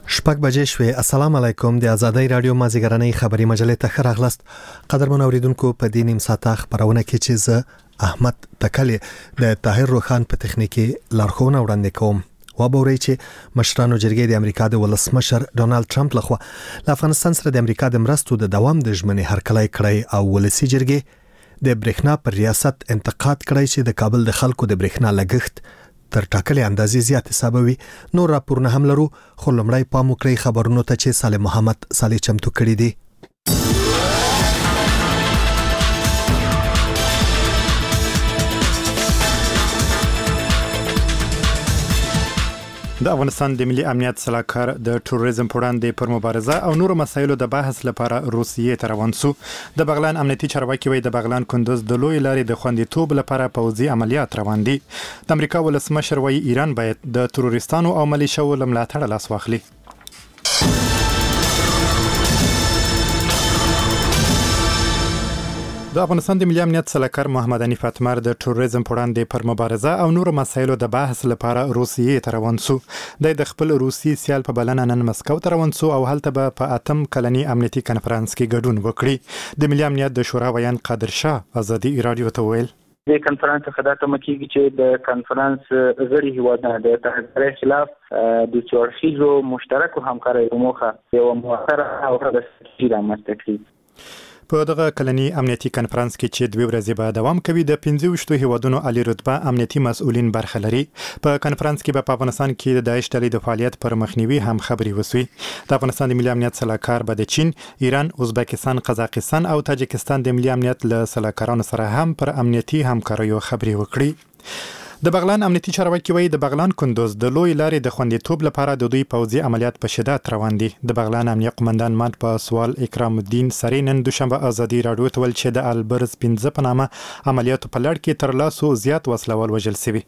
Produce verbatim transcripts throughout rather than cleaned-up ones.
شپږ بجې شوې. السلام علیکم. د ازادۍ رادیو مازیګرنۍ خبري مجلې ته ښه راغلاست. قدرمن اوریدونکو، په دې نیم ساعته خبرونه کې چې زه احمد تکلی د طاهر روخان په تخنیکی لارښوونه وړاندې کوم. و به ورې چې مشرانو جرګې د امریکا د ولسمشر ډونالد ټرمپ لخوا له افغانستان سره د امریکا د مرستو د دوام د ژمنې هرکلی کړی او ولسی جرګې د برېښنا پر ریاست انتقاد کړی چې د کابل د خلکو د برېښنا لګښت تر ټاکلې اندازې زیات حسابوي. نور راپورونه هم لرو، خو لومړی پام وکړئ خبرونو ته چې صالح محمد صالح چمتو کړی دی. د افغانستان د ملي امنیت سلاکار د ټوریزم په وړاندې پر مبارزه او نورو مسایلو د بحث لپاره روسیې ته روان شو. د بغلان امنیتي چارواکي وایي د بغلان کندوز د لوی لارې د خوندیتوب لپاره پوځي عملیات روان دي. د امریکا ولسمشر وایي ایران باید د تروریستانو او ملیشو له ملاتړه لاس واخلي. د افغانستان د ملي امنیت سلاکار محمد حنیف اتمر د ټوریزم په وړاندې پر مبارزه او نورو مسایلو د بحث لپاره روسیې ته روان شو. د خپل روسي سیال په بلنه نن مسکو ته روان شو او هلته به په اتم کلنی امنیتي کنفرانس کې ګډون وکړي. د ملي امنیت د شورا ویان قادر شاه ازادي رادیو ته ویل د کنفرانس خدمات مکیږي چې د کنفرانس غړي هیوادونه د تهدید خلاف د چورشیزو مشترک همکارۍ موخه یو موثره او رسمي رامنځته کړي. په دغه کلنی امنیتي کنفرانس کې چې دوه ورځې به دوام کوي د پنځه ویشت هیوادونو عالی رتبه امنیتي مسؤلین برخه لري. په کنفرانس کې به په افغانستان کې د داعش ډلې د فعالیت پر مخنیوي هم خبرې وسوي. د افغانستان د ملي امنیت سلاکار به د چین، ایران، ازبکستان، قزاقستان او تاجکستان د ملي امنیت له سلاکارانو سره هم پر امنیتي همکاریو خبرې وکړي. د بغلان امنیتي چارواکي وایي د بغلان کندوز د لوی لارې د خوندیتوب لپاره د دوی پوځي عملیات په شدت روان دي. د بغلان امنیه قومندان مات په سوال اکرام الدین سری نن دوشنبه ازادي رادیو ته ویل چې د البرز پنځه په نامه عملیاتو په لړ کې تر لاسو زیات وسلوال وژل شوي.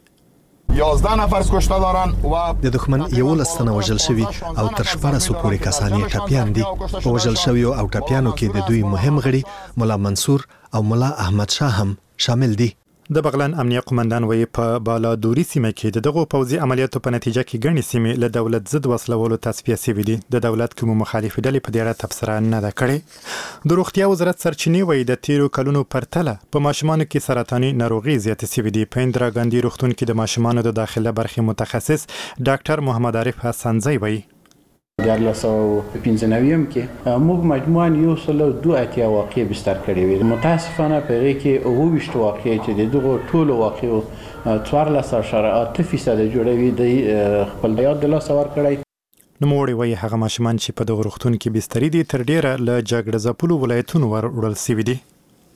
یازده نفر کشته دارن و د دښمن یولس تنه وژل شوي او تر شپاړسو پورې کسان یې ټپیان دي. په وژل شویو او ټپیانو کې د دوی مهم غړي ملا منصور او ملا احمد شاه هم شامل دي. د بغلان امنیه قومندان وایي په بالادوري سیمه کې د دغو پوځي عملیاتو په نتیجه کې ګڼې سیمې له دولت ضد وسلوالو تصفیه شوي دي. د دولت کومو مخالفې ډلې په دې اړه تبصره نه ده کړې. د روغتیا وزارت سرچینې وایي د تیرو کلونو پرتله په ماشومانو کې سرطاني ناروغي زیاتې شوي دي. په اندرا ګاندي روغتون کې د ماشومانو د داخله برخې متخصص ډاکټر محمد عارف حسنزی وایي دیارلس او پنځه نویم کې موږ مجموعاً یو سل او دوه اتیا واقع بستر کړي وي. متاسفانه په هغې کې اووه ویشت واقع چې د دغو ټولو واقعو څوارلس اعشاریه اته فیصده جوړوي د خپل یاد د لاسه ورکړی. نوموړی وایي هغه ماشومان چې په دغه روغتون کې بستري دي تر ډیره له جګړه ځپلو ولایتونو ور وړل شوي دي.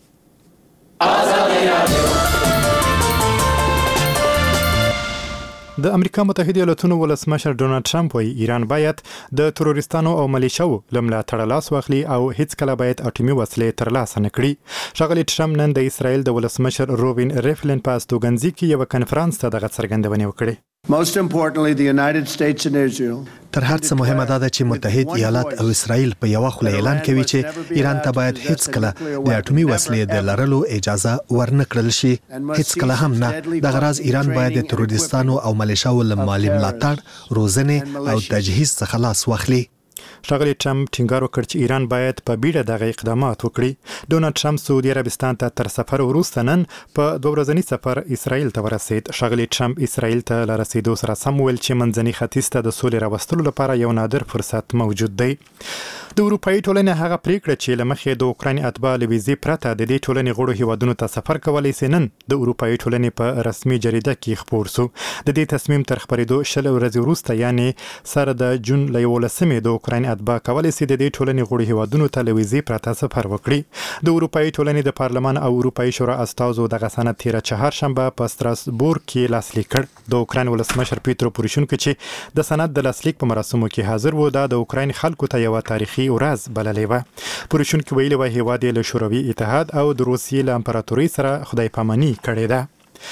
د امریکا متحده ایالاتونو ولسمشر ډونالد ټرمپ وایي ایران باید د تروریستانو او ملیشو له ملاتړه لاس واخلي او هیڅ کله باید اټومي وسلې ترلاسه نه کړي. ښاغلي ټرمپ نن د اسرائیل د ولسمشر روبین ریفلین په استوګنځي کې یو کنفرانس ته دغه څرګندونې وکړې. Most importantly, the United States and Israel. تر هر څه مهمه ده چې متحد ایالات او اسرائیل په یو خوله اعلان کوي چې ایران ته باید هیڅ کله د اټومي وسلې د لرلو اجازه ورنکړل شي. هیڅ کله هم نه. د غرض ایران باید د تروریستانو او ملیشاو له مالي ملاتړ، روزنې او تجهیز څخه لاس واخلي. ښاغلي ټرمپ ټینګار وکړ چې ایران باید په بیړه دغه اقدامات وکړي. ډونالد ټرمپ سعودي عربستان ته تر سفر وروسته نن په دوه ورځني سفر اسرائیل ته ورسید. ښاغلي ټرمپ اسرائیل ته له رسیدو سره سم ویل چې منځني ختیځ ته د سولې راوستلو لپاره یو نادر فرصت موجود دی. د اروپایي ټولنې هغه پریکړه چې له مخې د اوکراین اتباع له ویزې پرته د دې ټولنې غړو هیوادونو ته سفر کولی سي نن د اروپایي ټولنې په رسمي جریده کې خپور سو. د دې تصمیم تر خپرېدو شل ورځې وروسته یعنې سره د جون له یولسمې د اوکراین اتباع کولی سي د دې ټولنې غړو هیوادونو ته له ویزې پرته سفر وکړي. د اروپایي ټولنې د پارلمان او اروپایي شورا استازو دغه سند تیره چهارشنبه په ستراسبورګ کې لاسلیک کړ. د اوکراین ولسمشر پیترو پوروشینکو چې د سند د لاسلیک په مراسمو کې حاضر و دا د اوکراین خلکو ته یو تاریخي ورځ بللې و. پوروشینکو ویلي و هیواد له شوروي اتحاد او د روسیې له امپراتورۍ سره خدای پاماني کړې ده.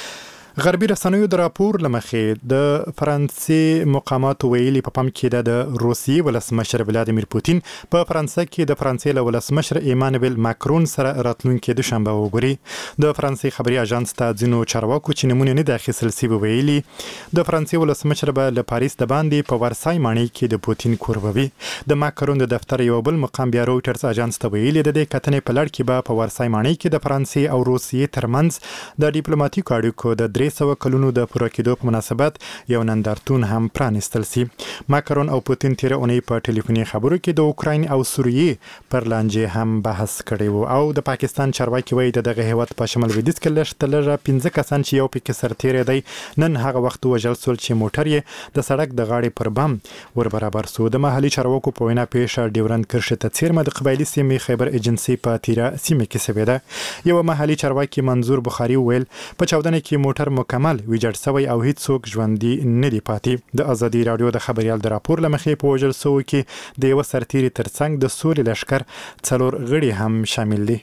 غربي رسنیو د راپور لمخې د فرانسې مقامات ویلي په پام کې د روسیې ولسمشر ولادیمیر پوتین په فرانسه کې د فرانسې له ولسمشر ایمانوئل ماکرون سره راتلونکي د شنبه وګوري. د فرانسې خبري اژانس ته ځینو چارواکو چې نمونه نه د اخیستل سوي ویلي د فرانسې ولسمشر به له پاریس د باندې په ورسای ماڼۍ کې د پوتین کور وي. د ماکرون د دفتر یو بل مقام بیا رويټرز اژانس ته ویلي د دې کتنې په لړ کې به په ورسای ماڼۍ کې د فرانسې او روسیې ترمنځ د ډیپلوماټیکو اړیکو د درې سوه کلونو د پوره کېدو په مناسبت یو نندارتون هم پرانیستل سي. ماکرون او پوتین تیر اونۍ په ټلیفوني خبرو کې د اوکراین او سوریې پر لانجې هم بحث کړی وو. او د پاکستان چارواکي وایي د دغه هیواد په شمال لویدیځ کې لږ تر لږه پنځه کسان چې یو پکې سرتیری دی نن هغه وخت وژل سول چې موټر یې د سړک د غاړې پر بام ور برابر سو. د محلي چارواکو په وینا پیښه ډیورند کرښې ته څیرمه د قبایلي سیمې خیبر ایجنسي په تیره سیمه کې شوې ده. یو محلي چارواکي منظور بخاري ویل په چاودنه کې موټر مکمل ویجاړ شوی او هیڅ څوک ژوندي نه دی پاتې. د ازادي رادیو د خبريال د راپور لمخې په وژل سوو کې د یو سرتیري ترڅنګ د سولې لشکر څلور غړي هم شامل دي.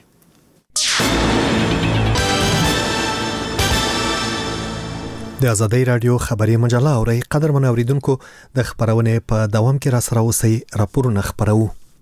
د ازادي رادیو خبري مجله اوري قدرمن اوریدونکو د خبرونه په دوام کې را سره اوسئ. راپورونه خبرو.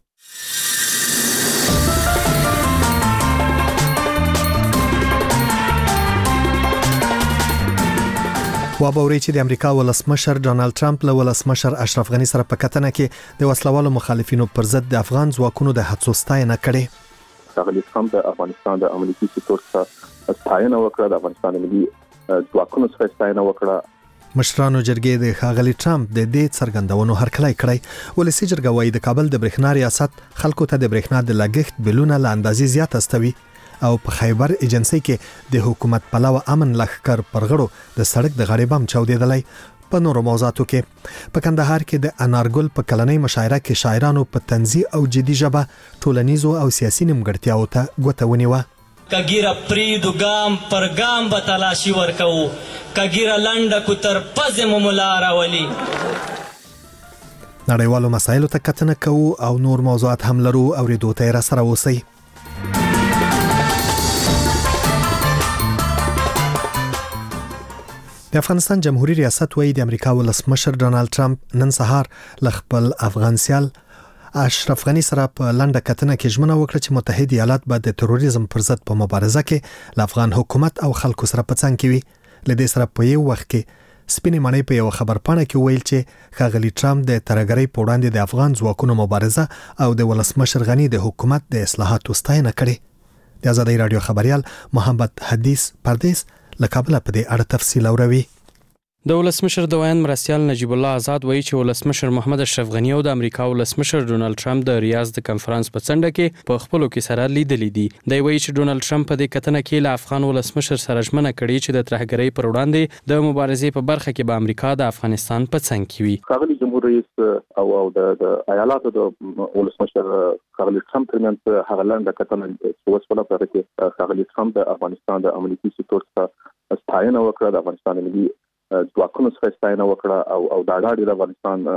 وابوري چې د امریکا ولسمشر ډونالد ټرمپ له ولسمشر اشرف غني سره په کتنه کې د وسلوالو مخالفینو پر ضد د افغان ځواکونو د هڅو ستاینه کړې. ښاغلي ټرمپ د افغانستان د امنیتي سکتور څخه ستاینه وکړه، د افغانستان ملي ځواکونو څخه ستاینه وکړه. مشرانو جرګې د ښاغلي ټرمپ د دې څرګندونو هرکلی کړی. ولسی جرګه وايي د کابل د برېښنا ریاست خلکو ته د برېښنا د لګښت بلونه له اندازې زیات استوي او په خیبر ایجنسي کې د حکومت پلاو امن لخر پرغړو د سړک د غاړې بم چاودیدلی. په نورو موضوعاتو کې په کندهار کې د انارګل په کلنۍ مشاعره کې شاعرانو په طنزي او جدي ژبه ټولنیزو او سیاسي نیمګړتیاوو ته ګوته ونیوه. کګیره پریدو ګام پر ګام به تلاشي ورکو، کګیره لنډه کو تر پزې مو ملا راولي. نړیوالو مسایلو ته کتنه کوو او نور موضوعات هم لرو. اوریدو ته را سره اوسئ. د افغانستان جمهوریت ریاست وایي د امریکا ولسمشر ډونالد ټرمپ نن سهار ل خپل افغان سیال اشرف غني سره په لنډه کتنه کې ژمنه وکړه چې متحد ایالات به د تروریزم پر ضد په مبارزه کې ل افغان حکومت او خلکو سره په څنګ کې وي. لدې سره په یو وخت کې سپینې ماڼۍ په یو خبرپاڼه کې ویل چې ښاغلي ټرمپ د ترهګرۍ په وړاندې د افغان ځواکونو مبارزه او د ولسمشر غني د حکومت د اصلاحاتو ستاینه کړې. د ازادي رادیو خبريال محمد حدیث پردیس له کابل په دې اړه تفصیل اوروي. د ولسمشر د ویان مرستیال نجیب الله آزاد وایي چې ولسمشر محمد اشرف غنی او د امریکا ولسمشر ډونالد ټرمپ د ریاض د کنفرانس په څنډه کې په خپلو کې سره لیدلې دي. دی وایي چې ډونالد ټرمپ په دې کتنه کې له افغان ولسمشر سره ژمنه کړې چې د ترهګرۍ پر وړاندې د مبارزې په برخه کې به امریکا د افغانستان په څنګ کې وي. ښاغلي جمهور رئیس او او د ایالاتو د ولسمشر ښاغلي ټرمپ ترمنځ هغه لنډه کتنه چې وسوله په کې ښاغلي ټرمپ د افغانستان د امنیتي سکتور څخه ستاینه وکړه، د افغانستان ملي ځواکونو څخه ستاینه وکړه او او د اړاډي د افغانستان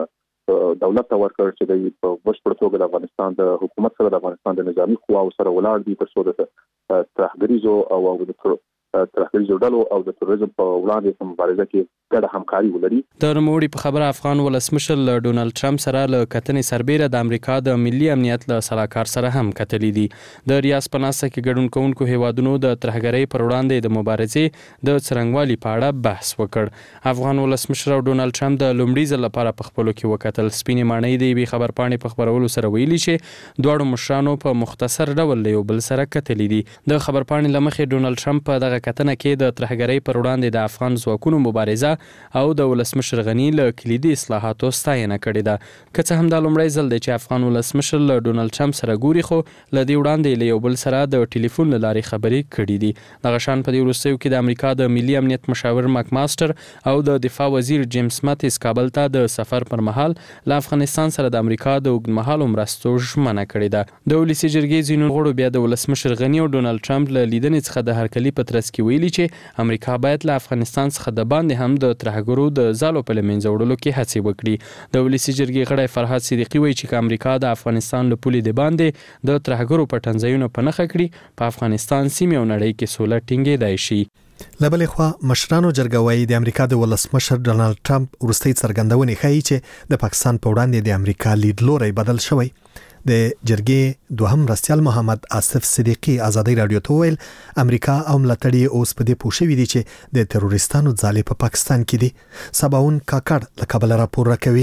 دولت ته ورکړ چې د بشپړ توګه د افغانستان د حکومت سره د افغانستان د نظامی قواو سره ولاړ دي تر څو د ترهګریزو او او د ترهګریزو ډلو او د تروریزم په وړاندې په مبارزه کې ګډه همکاري ولري. د نوموړي په خبره افغان ولسمشر له ډونالد ټرمپ سره له کتنې سربېره د امریکا د ملي امنیت له سلاکار سره هم کتلې دي. د ریاض په ناسته کې ګډون کوونکو هیوادونو د ترهګرۍ پر وړاندې د مبارزې د څرنګوالي په اړه بحث وکړ. افغان ولسمشر او ډونالد ټرمپ د لومړي ځل لپاره په خپلو کې وکتل. سپینې ماڼۍ د یوې خبرپاڼې په خبرولو سره ویلي چې دواړو مشرانو په مختصر ډول له یو بل سره کتلې دي. د خبرپاڼې له مخې ډونالد ټرمپ په دغه کتنه کې د ترهګرۍ پر وړاندې د افغان ځواکونو مبارزه او د ولسمشر غنی له کلیدي اصلاحاتو ستاینه کړې ده. که څه هم دا لومړی ځل دی چې افغان ولسمشر له ډونالد ټرمپ سره ګوري، خو له دې وړاندې له یو بل سره د ټلیفون له لارې خبرې کړې دي. دغه شان په دې وروستیو کې د امریکا د ملي امنیت مشاور مک ماستر او د دفاع وزیر جیمز ماتیس کابل ته د سفر پر مهال له افغانستان سره د امریکا د اوږدمهالو مرستو ژمنه کړې ده. د ولسي جرګې ځینو غړو بیا د ولسمشر غنی او ډونالد ټرمپ له لیدنې څخه د هرکلي په ترڅ کې ویلي چې امریکا باید له افغانستان څخه د باندې هم د ترهګرو د ځالو په له منځه وړلو کې هڅې وکړي. د ولسي جرګې غړی فرهاد صدیقي وایي چې امریکا د افغانستان له پولې د باندې د ترهګرو په ټنځایونو په نښه کړي، په افغانستان سیمې او نړۍ کې سوله ټینګېدای شي. لبلې خوا مشرانو جرګه وايي د امریکا د ولسمشر ډونالد ټرمپ وروستۍ څرګندونې ښیي چې د پاکستان په وړاندې د امریکا لیدلوری بدل شوی. د جرګې دوهم مرستیال محمد آصف صدیقی ازادي رادیو ته ویل امریکا او ملاتړي اوس په دې پوه شوي دي چې د تروریستانو ځالې په پاکستان کې دي. سباون کاکړ له کابل راپور راکوي.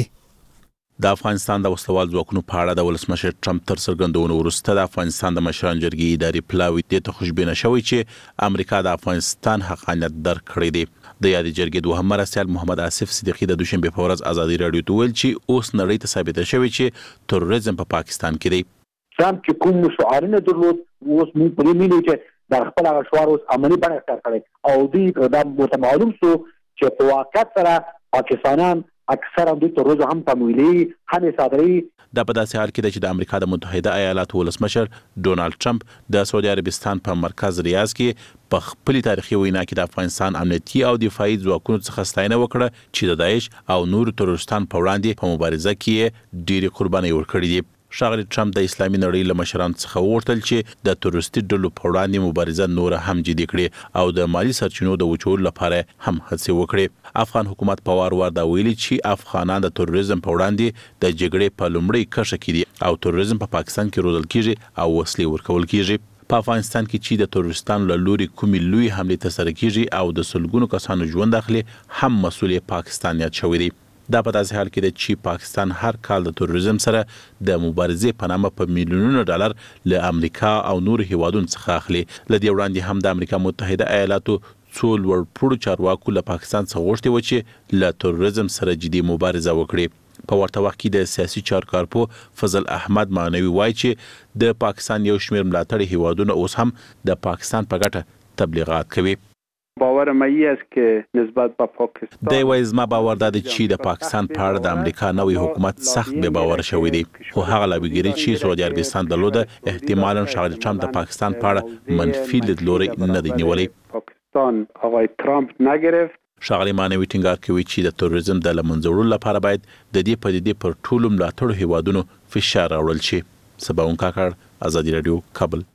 د افغانستان د وسلوال ځواکونو په اړه د ولسمشر ټرمپ تر څرګندونې وروسته د افغانستان د مشران جرګې اداري پلاوی ته خوشبینه شوی چې امریکا د افغانستان حقانیت درک کړی دی. د یادې جرګې دوهم مرستیال محمد آصف صدیقی د دوشنبه په ورځ ازادي رادیو ته ویل چې اوس نړۍ ته ثابته شوی چې تروریزم په پاکستان کې دی. ټرمپ چې کوم شعارونه درلود اوس موږ پرې مینو چې د خپل هغه شعار اوس عملي بڼه اختیار کړي او دوی دا متمعلوم شو چې په واقعیت سره پاکستانیان اکثر هم د تروریزم هم تمویلي هم صادري. دا په داسې حال کې ده چې د امریکا د متحده ایالاتو ولسمشر ډونالد ټرمپ د سعودي عربستان په مرکز ریاض کې په خپل تاریخي وینا کې د افغانستان امنیتي او دفاعي ځواکونو څخه ستاینه وکړه چې د داعش او نور تروریستان په وړاندې په مبارزه کې ډېری قرباني ورکړي دي. ښاغلي ټرمپ د اسلامي نړۍ له مشرانو څخه وغوښتل چې د تروریستي ډلو په وړاندې مبارزه نور هم جدي کړي او د مالی سرچینو د وچولو لپاره هم هڅې وکړي. افغان حکومت په وار وار دا ویلي چې افغانان د تروریزم په وړاندې د جګړې په لومړۍ کرښه کې دي او تروریزم په پاکستان کې روزل کیږي او وسلې ورکول کیږي. په افغانستان کې چې د تروریستانو له لوري کومې لوی حملې ترسره کیږي او د سلګونو کسانو ژوند اخلي هم مسؤل پاکستانیت شوی دی. دا په داسې حال کې ده چې پاکستان هر کال د تروریزم سره د مبارزې په نامه په میلیونونو ډالر له امریکا او نور هیوادونو څخه اخلي. له دې وړاندې هم د امریکا متحده ایالاتو څو لوړپوړو چارواکو له پاکستان څخه غوښتي و چې له تروریزم سره جدي مبارزه وکړي. په ورته وخت کې د سیاسي چارکارپو فضل احمد معنوي وایي چې د پاکستان یو شمېر ملاتړي هیوادونه اوس هم د پاکستان په ګټه تبلیغات کوي. باور مې است که نسبت به پاکستان دی وایي زما باور دا دی چې د پاکستان په اړه د امریکا نوې حکومت سخت بې باور شوی دی خو هغه لابیګری چې سعودي عربستان درلوده احتمالاً ښاغلي ټرمپ د پاکستان په اړه منفي لیدلوری نه دی نیولی. پاکستان آقای ترامپ نگرفت. ښاغلي معنوي ټینګار کوي چې د تروریزم د له منځه وړلو لپاره باید د دې پدیدې پر ټولو ملاتړو هیوادونو فشار راوړل شي. سباون کاکړ ازادي رادیو کابل.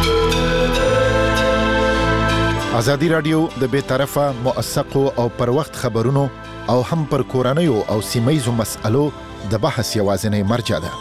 ازادي رادیو د بې طرفه موثقو او پر وخت خبرونو او هم پر کورنیو او سیمایزو مسألو د بحث یوازینی مرجع ده.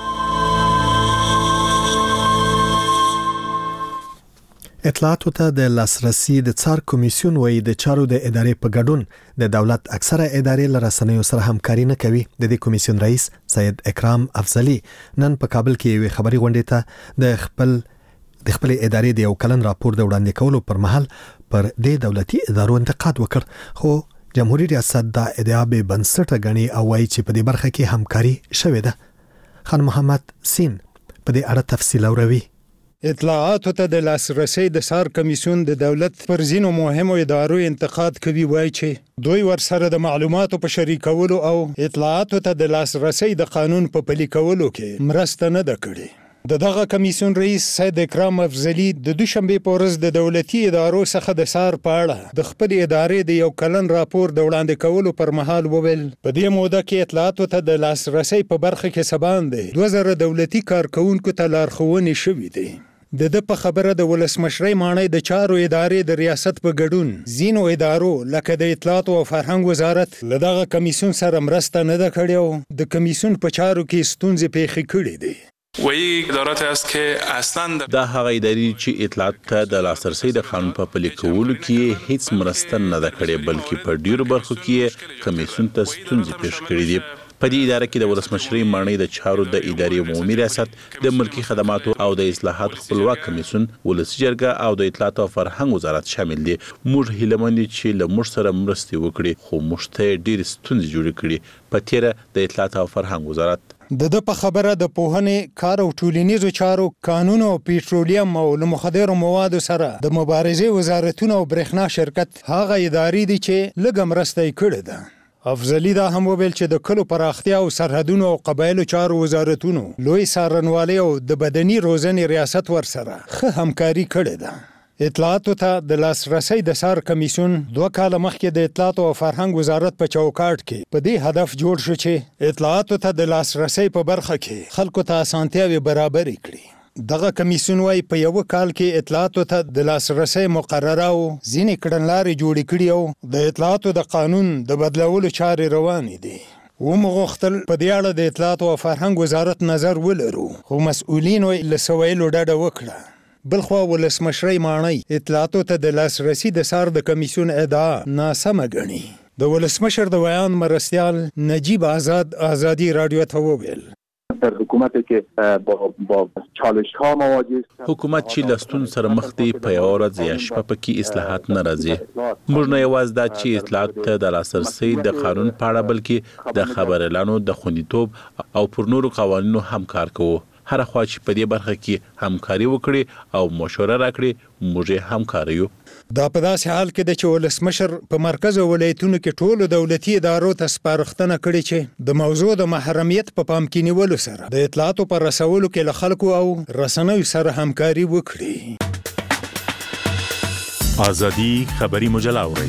اطلاعاتو ته د لاسرسي د څار کمیسیون وایي د چارو د ادارې په ګډون د دولت اکثره ادارې له رسنیو سره همکاري نه کوي. د دې کمیسیون رئیس سید اکرام افضلی نن په کابل کې یوې خبري غونډې ته د خپل د خپل ادارې د یو کلن راپور د وړاندې کولو پر مهال پر دې دولتي ادارو انتقاد وکړ خو جمهوریت ریاست دا ادعا به بنسټه غني او وايي چې په دې برخه کې همکاري شوې ده. خان محمد سین په دې اړه تفصیل اوروي. اطلاعاتو ته د لاسرسي د څار کمیسیون د دولت پر ځینو مهمو ادارو انتقاد کوي وایي چې دوی ورسره د معلوماتو په شریکولو او اطلاعاتو ته د لاسرسي د قانون په پلي کولو کې مرسته نه ده کړې. د دغه کمیسیون رئیس سید اکرام افضلی د دوشنبه په ورځ د دولتي ادارو څخه د څار په اړه د خپل ادارې د یو کلن راپور د وړاندې کولو پر مهال وویل په دې موده کې اطلاعاتو ته د لاسرسي په برخه کې سبان دي دوه زره دولتي کارکونکو ته لارښوونې شوې دي. د د په خبره د ولسمشرۍ معنی د چارو ادارې د ریاست په ګډون زینو ادارو لکه د اطلاعات او فرهنګ وزارت له دغه کمیسیون سره مرسته نه ده کړې او د کمیسیون په چارو کې ستونزې پیښې کړې دي. وی ادارات است که اصلا دا هغه ادارې چې اطلاعات ته د لاسرسي د قانون په پلي کولو کې هیڅ مرسته نه ده کړې بلکې په ډیرو برخو کې کمیسیون ته ستونزې پیښ کړې دي. په دې اداره کې د ولسمشرۍ معنی د چارو د ادارې عمومي ریاست د ملکی خدماتو او د اصلاحات خپلواک کمیسیون ولسي جرګه او د اطلاعات او فرهنګ وزارت شامل دي. موږ هیله مند یو چې له موږ سره مرسته وکړي خو موږ ته ډېر ستونزې جوړې کړې. په تیره د اطلاعات او فرهنګ وزارت د د په خبره د پوهنې کار او ټولنیزو چارو قانون او پیټرولیم او مخدرو موادو سره د مبارزې وزارتونو او برېښنا شرکت هغه ادارې دي چې لږ مرسته یې کړې ده. افضلی دا هم وویل چې د کلو پراختیا او سرحدونو او قبایلو چارو وزارتونو لوی څارنوالي او د بدني روزنې ریاست ورسره ښه همکاري کړې ده. اطلاعاتو ته د لاسرسي د څار کمیسیون دوه کاله مخکې د اطلاعات او فرهنګ وزارت په چوکاټ کې په دې هدف جوړ شو چې اطلاعاتو ته د لاسرسي په برخه کې خلکو ته اسانتیاوې برابرې کړي. دغه کمیسیون وايي په یو کال کې اطلاعاتو ته د لاسرسي مقرره او ځینې کړنلارې جوړې کړي او د اطلاعاتو د قانون د بدلولو چارې روانې دي. ومغوښتل په دې اړه د اطلاعاتو او فرهنګ وزارت نظر ولرو، خو مسؤلینو له سویلو ډډه وکړه. بلخوا ولسمشرۍ ماڼۍ اطلاعاتو ته د لاسرسي د څار د کمیسیون ادعا ناسمه ګڼي. د ولسمشر د بیان مرستیال نجیب آزاد آزادی رادیو ته وویل در حکومت که با با چالش ها مواجه حکومت چې لستون سره مخ دی په یو ورځ یا شپه پکې اصلاحات نه راځي. موږ نه یوازې دا چې اطلاعات ته د لاسرسي د قانون په اړه بلکې د خبر اعلانو د خوندیتوب او پر نورو قوانینو هم کار کوو. هر خوا چې په دې برخه کې همکاري وکړي او مشوره راکړي موږ همکار یو. دا په داسې حال کې د چې ولسمشر په مرکز او ولایتونو کې ټولو دولتي ادارو ته سپارښتنه کړې چې د موضوع د محرمیت په پام کې نیولو سره د اطلاعاتو پر رسولو کې له خلکو او رسنیو سره همکاري وکړي. ازادي خبري مجله اوري.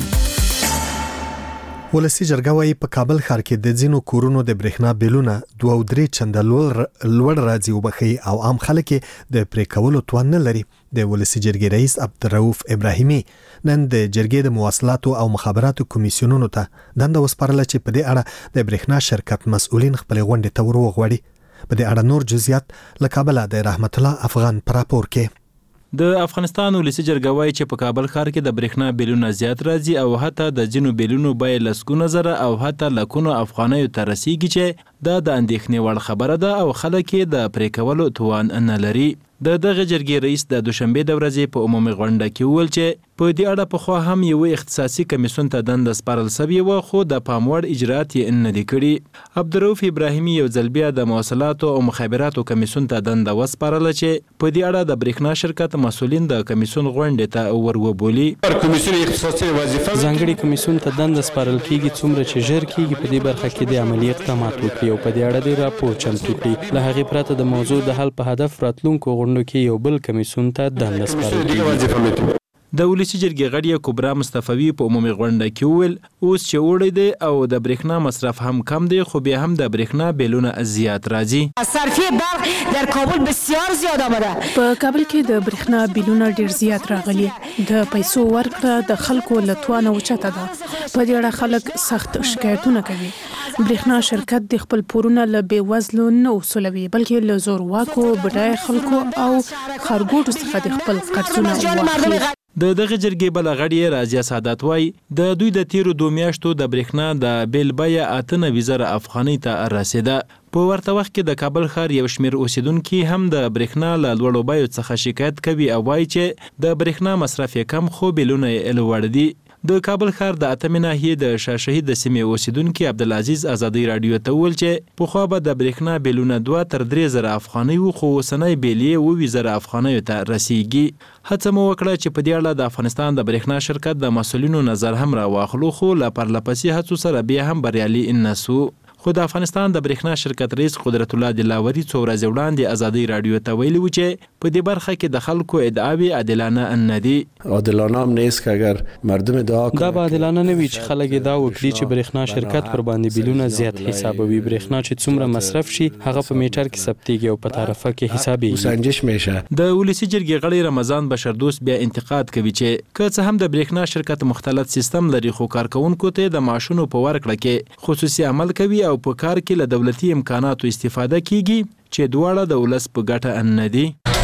ولسی جرګه وايي په کابل ښار کې د ځینو کورونو د برېښنا بیلونه دوه او درې چنده لوړ راځي وبخي او عام خلک د پرې کولو توان نه لري. د ولسی جرګې رئیس عبدالرؤف ابراهیمي نن د جرګې د مواصلاتو او مخابراتو کمیسیونونو ته دنده وسپارله چې په دې اړه د برېښنا شرکت مسؤلین خپل غونډې ته وروغوړي. په دې اړه نور جزئیات له کابل د رحمت الله افغان پر راپور کې. د افغانستان ولسی جرګه وايي چې په کابل ښار کې د برېښنا بیلونه زیات راځي او حتی د ځینو بیلونو بیه لسګونه زره او حتی لکونو افغانیو ته رسیږي چې دا د اندېښنې وړ خبره ده او خلک یې د پرې کولو توان نه لري. د دغه جرګې رئیس د دوشنبه د ورځې په عمومي غونډه کې وویل چې په دې اړه په خو هم یو اختصاصي کمیسیون ته دنده سپارل شوې و خو د پاموړ اجرات یې نه دي کړي. عبدالرؤف ابراهیمي یو ځل بیا د مواصلاتو او مخابراتو کمیسیون ته دنده وسپارله چې په دې اړه د برېښنا شرکت مسؤلین د کمیسیون غونډې ته وروبولي. کمیسیون اختصاصي وظیفه ځانګړي کمیسیون ته دنده سپارل کیږي څومره چې ژر کیږي په دې برخه کې د عملی اقدامات وکړي او په دې اړه د راپور چمتو کړي. له هغې پرته د موضوع د حل په هدف راتلونکو غونډو کې یو بل کمیسیون ته دنده سپارل کیږي. د ولسی جرګې غړي کبرا مصطفی په عمومي غونډه کې وویل اوس چې وړي دي او د برېښنا مصرف هم کم دی خو بیا هم د برېښنا بیلونه زیات راځي. صرفی برق در کابل بسیار زیات آمده. په کابل کې د برېښنا بیلونه ډیر زیات راغلي. د پیسو ورکړه د خلکو له توانه اوچته ده. په دې اړه خلک سخت شکایتونه کوي. برېښنا شرکت د خپل پورونه له بېوزلو نه وسولوي بلکې له زورواکو بډای خلکو او خارګوټو څخه د خپل قرضونه واخلي. د دغه جرګې بل غړي رازیا سعادت وای د دوی د تیرو دوه میاشتو د برېښنا د بیل بیه اته نوي زره افغانۍ ته رسیده. په ورته وخت کې د کابل ښار یو شمېر اوسیدونکي هم د برېښنا له لوړو بیو څخه شکایت کوي او وایي چې د برېښنا مصرف یې کم خو بیلونه یې لوړ دي. د کابل ښار د اتمې ناحیې د شاه شهید د سیمې اوسیدونکي عبدالعزیز آزادی رادیو ته وویل چې پخوا به د برېښنا بیلونه دوه تر درې زره افغانۍ وو خو اوسنی بیل یې اووه زره افغانیو ته رسیږي. هڅه مو وکړه چې په دې اړه د افغانستان د برېښنا شرکت د مسؤلینو نظر هم راواخلو خو له پرلپسې هڅو سره بیا هم بریالي نه سو. خو د افغانستان د برېښنا شرکت رئیس قدرت الله دلاوري څو ورځې وړاندې ازادي رادیو ته ویلي و چې په دې برخه کې د خلکو ادعاوې عادلانه نه دي. عادلانه هم نیست که اگر مردم ادعا کنه دا به عادلانه نه وي چې خلک ادعا وکړي چې برېښنا شرکت پر باندې بیلونه زیات حسابوي. برېښنا چې څومره مصرف شي هغه په میټر کې ثبتېږي او په تعرفه کې حسابېږي. سنجش میشه. د ولسی جرګې غړي رمضان بشردوست بیا انتقاد کوي چې که څه هم د برېښنا شرکت مختلط سیستم لري خو کارکونکو ته د معاشونو په ورکړه کې خصوصي عمل کوي او په کار کې له دولتي امکاناتو استفاده کیږي چې دواړه د ولس په ګټه نه دي.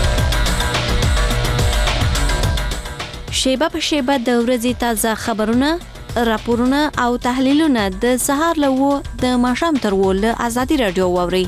شیبه په شیبه د ورځې تازه خبرونه، راپورونه او تحلیلونه د سهار له و د ماښام تر و له ازادي رادیو واورئ.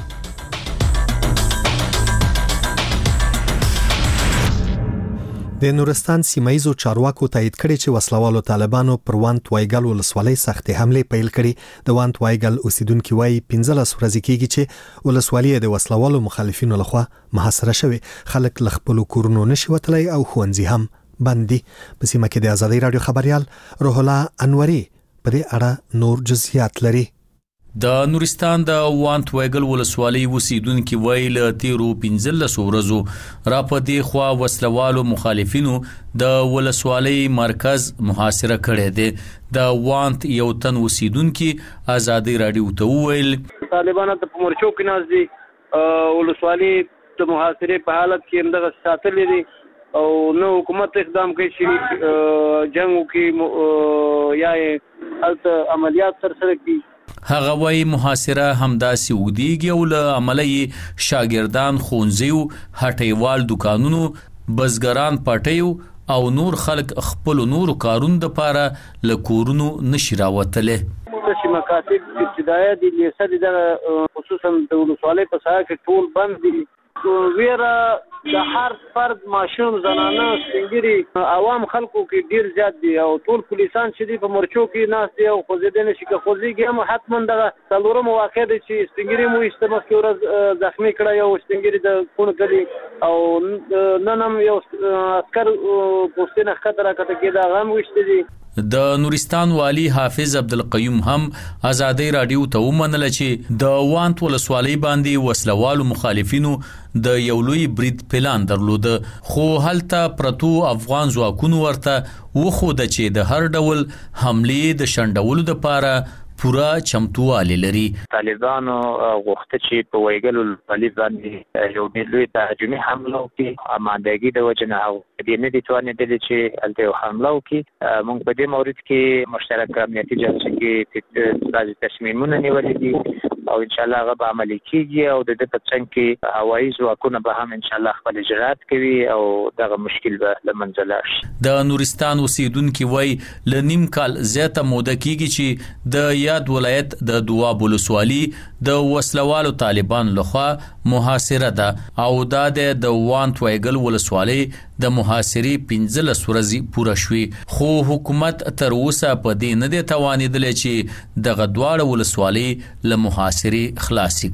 د نورستان سیمایزو چارواکو تایید کړي چې وسلوالو طالبانو پر وانت وایګل ولسوالۍ سختې حملې پیل کړي. د وانت وایګل اوسیدونکو وايي پنځلس ورځې کېږي چې ولسوالۍ د وسلوالو مخالفینو لخوا محاصره شوې. خلک له خپل کورونو نشي وتلی او ښوونځي هم بند دي. په سیمه کې د ازادي رادیو خبريال روح الله انوري په دې اړه نور جزئیات لري. د نورستان د وانت وایګل ولسوالۍ اوسیدونکو ویل تیرو پنځلس ورځو را په دې خوا وسلوالو مخالفینو د ولسوالۍ مرکز محاصره کړی دی. د وانت یو تن اوسیدونکو ازادي رادیو ته ویل طالبانو ته په مورچو کې ناز دي ولسوالۍ د محاصرې په حالت کې هم دغه ساتلې دي او نو حکومت اقدام کوي چې جنگ کې یا الته عملیات ترسره کړي. هغه وايي محاصره همداسې ودیږي او له عملي شاګردان خونځیو هټیوال دکانونو بزګران پټیو او نور خلک خپل نور کارون د پاره لکورونو نشي راوتله. چې مکاتب ابتدایه دي لیسه دي خصوصا د ولسوالۍ په ساحه کې ټول بند دي. ویره د هر فرد ماشوم زنانه سپینګری عوام خلکو کې ډیر زیات دي او ټول پولیسان چې دي په مرچو کې ناس دي او خوځیدل شي که خوځيږي هم حتما دغه څلورم واقع دي چې سپینګری مو استمس کې ورځ زخمی کړی او سپینګری د کون کړي او نن هم یو عسكر پوسټینه خطر راکته کې دا غم وشته دي. د نورستان والی حافظ عبدالقیوم هم آزادی رادیو ته ومنل چې د وانت ولسوالۍ باندې وسلوالو مخالفینو د یو لوی برید پلان درلود خو هلته پرتو افغان ځواکونو ورته وخوده چې د هر ډول حمله د شندولو لپاره پورا چمتووالی لري. طالبانو غوښته چې په وایګل ولسوالۍ باندې یو لوی تهاجمي حمله وکړي امادګي د وجه نه او د نه دي توانېدل چې الته حمله وکړي. موږ په دې مورد کې مشترک امنیتي جلسه کې بعضې تصمیمونه نیولي دي او ان شاء الله هغه به عملي کیږي او د دې په څنګ کې هوایي ځواکونه به هم ان شاء الله خپل اجرات کوي او دغه مشکل به له منځه لاړ شي. د نورستان اوسیدونکو وای ل نیم کال زیاته موده کیږي چې د یاد ولایت د دواب ولسوالۍ د وسلوالو طالبان لخوا محاصره ده او دا د وانت وایګل ولسوالۍ د محاصرې پنځلس ورځې پوره شوې خو حکومت تر اوسه په دې نه دی توانېدلی چې دغه دواړه ولسوالۍ له محاصرې خلاصې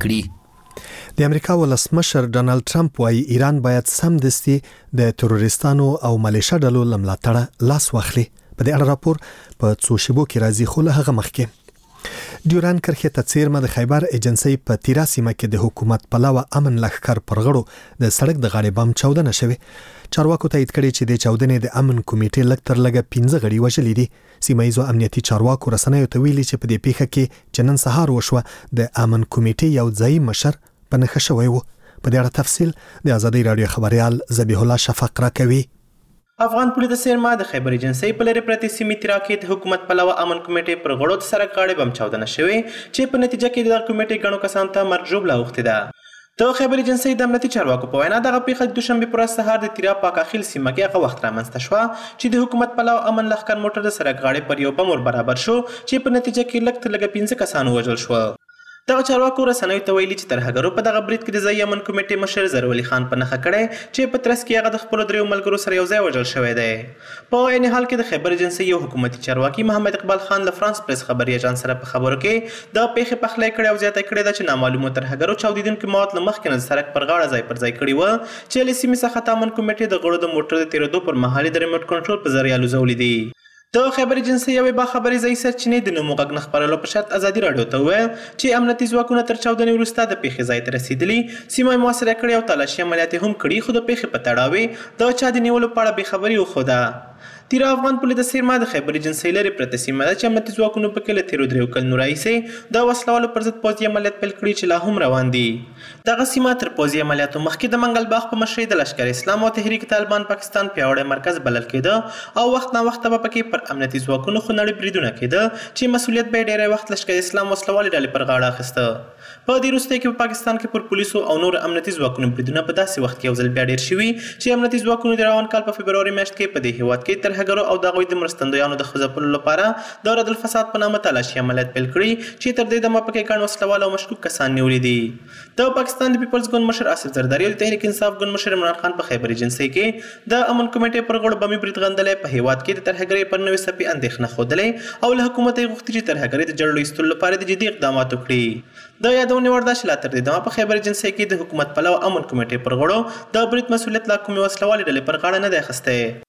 کړي. د امریکا ولسمشر ډانلډ ټرمپ وايي ایران باید سمدستي د تروریستانو او ملیشه ډلو له ملاتړه لاس واخلي. په دې اړه راپور په څو شیبو کې راځي خو له هغه مخکې ډیوران کرخه ته څیرمه د خیبر ایجنسی په تیرا سیمه کې د حکومت پلاوه امن لخر پرغړو د سړک د غاړې بم چاودنه شوه. چارواکو تایید کړي چې د چاودنې د امن کمیټې لکتر لګه پنځه غړي وژلي دي. سیمایزو امنیتي چارواکو رسنیو ته ویلي چې په دې پیښه کې چې نن سهار وشوه د امن کمیټې یو ځای مشر په نښه شوی وو. په دې اړه تفصیل د آزادی رادیو خبريال ذبیح الله شفق راکوي. افغان پولیس سیرما د خیبر ایجنسی په لری پرتی سیمې تیرا کې د حکومت پلوه امن کمیټې پر غړو د سرک غاړې بم چاودنه شوې چې په نتیجه کې د کمیټې غړو کسان ته مرګ ژوبله اوښتې ده. د خیبر ایجنسی د امنیتي چارواکو په وینا دغه پیښه د دوشنبه پر سهار د تیرا پاکاخیل سیمه کې هغه وخت رامنځته شوه چې د حکومت پلوه امن لخر موټر د سرک غاړې پر یو بم ور برابر شو چې په نتیجه کې لږ تر لږه پنځه کسان وژل شو. دغه چارواکو رسنیو ته ویلي چې ترهګرو په دغه برید کې د ځایي امن کمیټې مشر زرولي خان په نښه کړی چې په ترڅ کې هغه د خپلو دریو ملګرو سره یو ځای وژل شوی دی. په عین حال کې د خیبر ایجنسی یو حکومتي چارواکي محمد اقبال خان له فرانس پریس خبري اژانس سره په خبرو کې د پیښې پخلی کړی او زیاته کړې ده چې نامعلومو ترهګرو چاودیدونکي مواد له مخکې نه د سرک پر غاړه ځای پر ځای کړي وه چې له سیمې څخه د امن کمیټې د غړو د موټر د تېرېدو پر مهال د ریموټ کنټرول په ذریعه الوزولي دي. د خیبر ایجنسی یوې باخبري ځای سرچینې د نومو غږ نه خپرولو په شرط ازادي راډیو ته وویل چې امنیتي ځواکونه تر چاودنې وروسته د پیښې ځای ته رسېدلي سیمه یې محاصره کړې او تالاشي عملیات هم کړي خو د پیښې په تړاو د چا د نیولو په اړه بېخبري وښوده. تیرا افغان پولیس د سیرما د خیبر ایجنسی لري پرته سیمه ده چې امنیتي ځواکونو پکې له تېرو دریو کلونو راهیسې د وسلوالو پر ضد پوځي عملیات پیل کړي چې لا هم روان دي. دغه سیمه تر پوځي عملیاتو مخکې د منګل باغ په مشرۍ د لشکر اسلام او تحریک طالبان پاکستان پیاوړی مرکز بلل کېده او وخت نا وخت به پکې پر امنیتي ځواکونو خونړي بریدونه کېده چې مسؤلیت به ډېری وخت لشکر اسلام وسلوالې ډلې پر غاړه اخیسته. په دې وروستیو کې په پاکستان کې پر پولیسو او نور امنیتي ځواکونو بریدونه په داسې وخت کې یو ځل بیا ډېر شوي چې امنیتي ځواکونو د روان کال په فبروري میاشت کې په دې هېواد کې ترهګرو او د هغوی د مرستندویانو د ځپلو لپاره د رد الفساد په نامه تالاشي عملیات پیل کړي چې تر دې دمه پکې ګڼ وسلوال او مشکوک کسان نیولي دي. د پاکستان د پیپلز ګوند مشر آصف زرداري او د تحریک انصاف ګوند مشر عمران خان په خیبر ایجنسی کې د امن کمیټې پر غړو بمي برید غندلې په هېواد کې د ترهګرۍ پر نوې څپې اندېښنه ښودلې او له حکومت یې غوښتي چې ترهګرۍ د جړلو ایستلو لپاره د جدي اقدامات وکړي. د یادونې وړ ده چې لا تر دې دمه په خیبر ایجنسی کې د حکومت پلوه امن کمیټې پر غړو د برید مسؤلیت لا کومې وسلوالې ډلې پر غاړه نه دی اخیستی.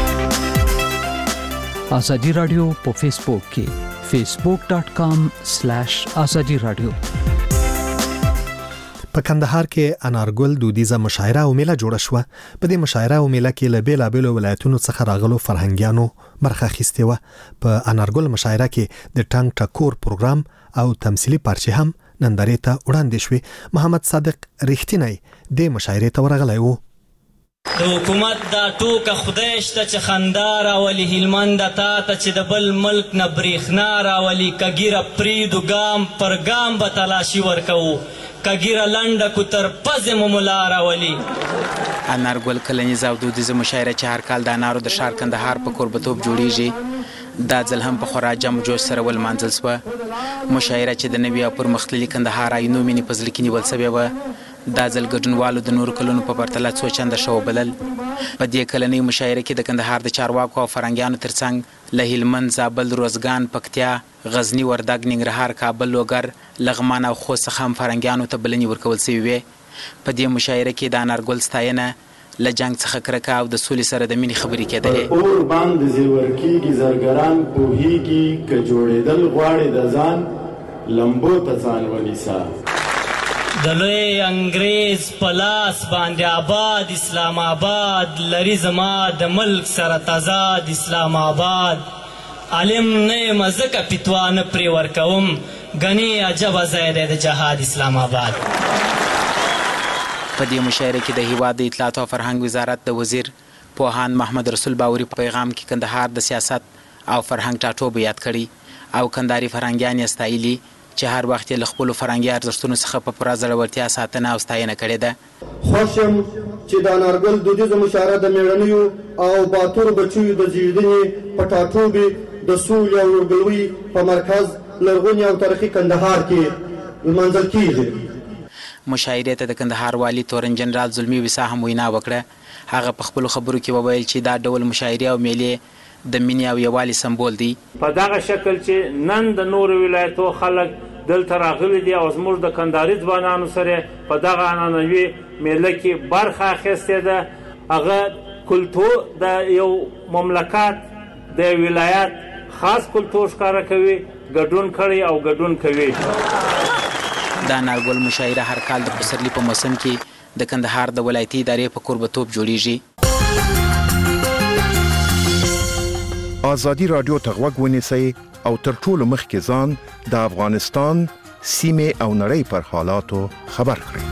آزادی رادیو په فیسبوک کې فیسبوک ډاٹ کام سلیش آزادی رادیو. په کندهار کې انارګل دودیزه مشاعره او میله جوړه شوه. په دې مشاعره او میله کې له بیلابېلو ولایتونو څخه راغلو فرهنګیانو برخه اخیستې وه. په انارګل مشاعره کې د ټنګ ټکور پروګرام او تمثیلي پارچې هم نندارې ته وړاندې شوې. محمد صادق رښتینی د مشاعرې ته ورغلی و. د حکومت دا ټوکه خدای شته چې خندا راولي هلمند تا ته چې د بل ملک نه برېښنا راولي کګیره پریدو ګام پر ګام به تلاشي ورکوو کګیره لنډه کو تر پزې مو ملا راولي. انارګل کلنیزه او دودیزه مشاعره چې هر کال د انارو د ښار کندهار په کوربتوب جوړیږي دا ځل هم په خورا جم جوش سره ولمانځل سوه. مشاعره چې د نوي او پرمختللي کندهار آینو مینې په زړه کې نیول سوې وه دا ځل ګډونوالو د نورو کلونو په پرتله څو چنده ښه وبلل. په دې کلنۍ مشاعره کې د کندهار د چارواکو او فرنګیانو ترڅنګ له هلمند، زابل، روزګان، پکتیا، غزني، وردګ، ننګرهار، کابل، لوګر، لغمان او خوست څخه هم فرنګیانو ته بلنې ورکول سوي وې. په دې مشاعره کې د انارګل ستاینه له جنګ څخه کرکه او د سولې سره د مینې خبرې کېدلې. اور باندې زیور کېږي زرګران پوهېږي که جوړېدل غواړي د ځان لمبو ته ځان ونیسه. د لوی انګریز په لاس باندې آباد اسلام آباد لري زما د ملک سره تضاد اسلام آباد عالم نه یم ځکه فتوا نه پرې ورکوم ګنې عجبه ځای دی د جهاد اسلام آباد. په دې مشاعره کې د هیواد د اطلاعات او فرهنګ وزارت د وزیر پوهاند محمد رسول باوري په پیغام کې کندهار د سیاست او فرهنګ ټاټوبی یاد کړي او کندهاري فرهنګیان یې ستایلي چې هر وخت یې له خپلو فرهنګي ارزښتونو څخه په پوره زړورتیا ساتنه او ستاینه کړې ده. خوښ یم چې د انارګل دودیزه مشاعره د مېړنیو او باتورو بچیو د زیږدنې په ټاټوبي د سولې او ورورګلوۍ په مرکز لرغوني او تاریخي کندهار کې لمانځل کیږي. مشاعرې ته د کندهار والی تورن جنرال زلمی ویسا هم وینا وکړه. هغه په خپلو خبرو کې وویل چې دا ډول مشاعرې او میلې د مینې او یووالي سمبول دی. په دغه شکل چې نن د نورو ولایتو خلک دلته راغلي دي او زموږ د کندهاري ځوانانو سره په دغه عنعنوي میله کې برخه اخیستې ده هغه کلتور د یو مملکت د ولایت خاص کلتور ښکاره کوي ګډون کړي او ګډون کوي. د انارګل مشاعره هر کال د پسرلي په موسم کې د کندهار د ولایتي ادارې په کوربتوب جوړیږي. ازادي رادیو ته غوږ ونیسئ او تر ټولو مخکې ځان د افغانستان سیمې او نړۍ پر حالاتو خبر کړئ.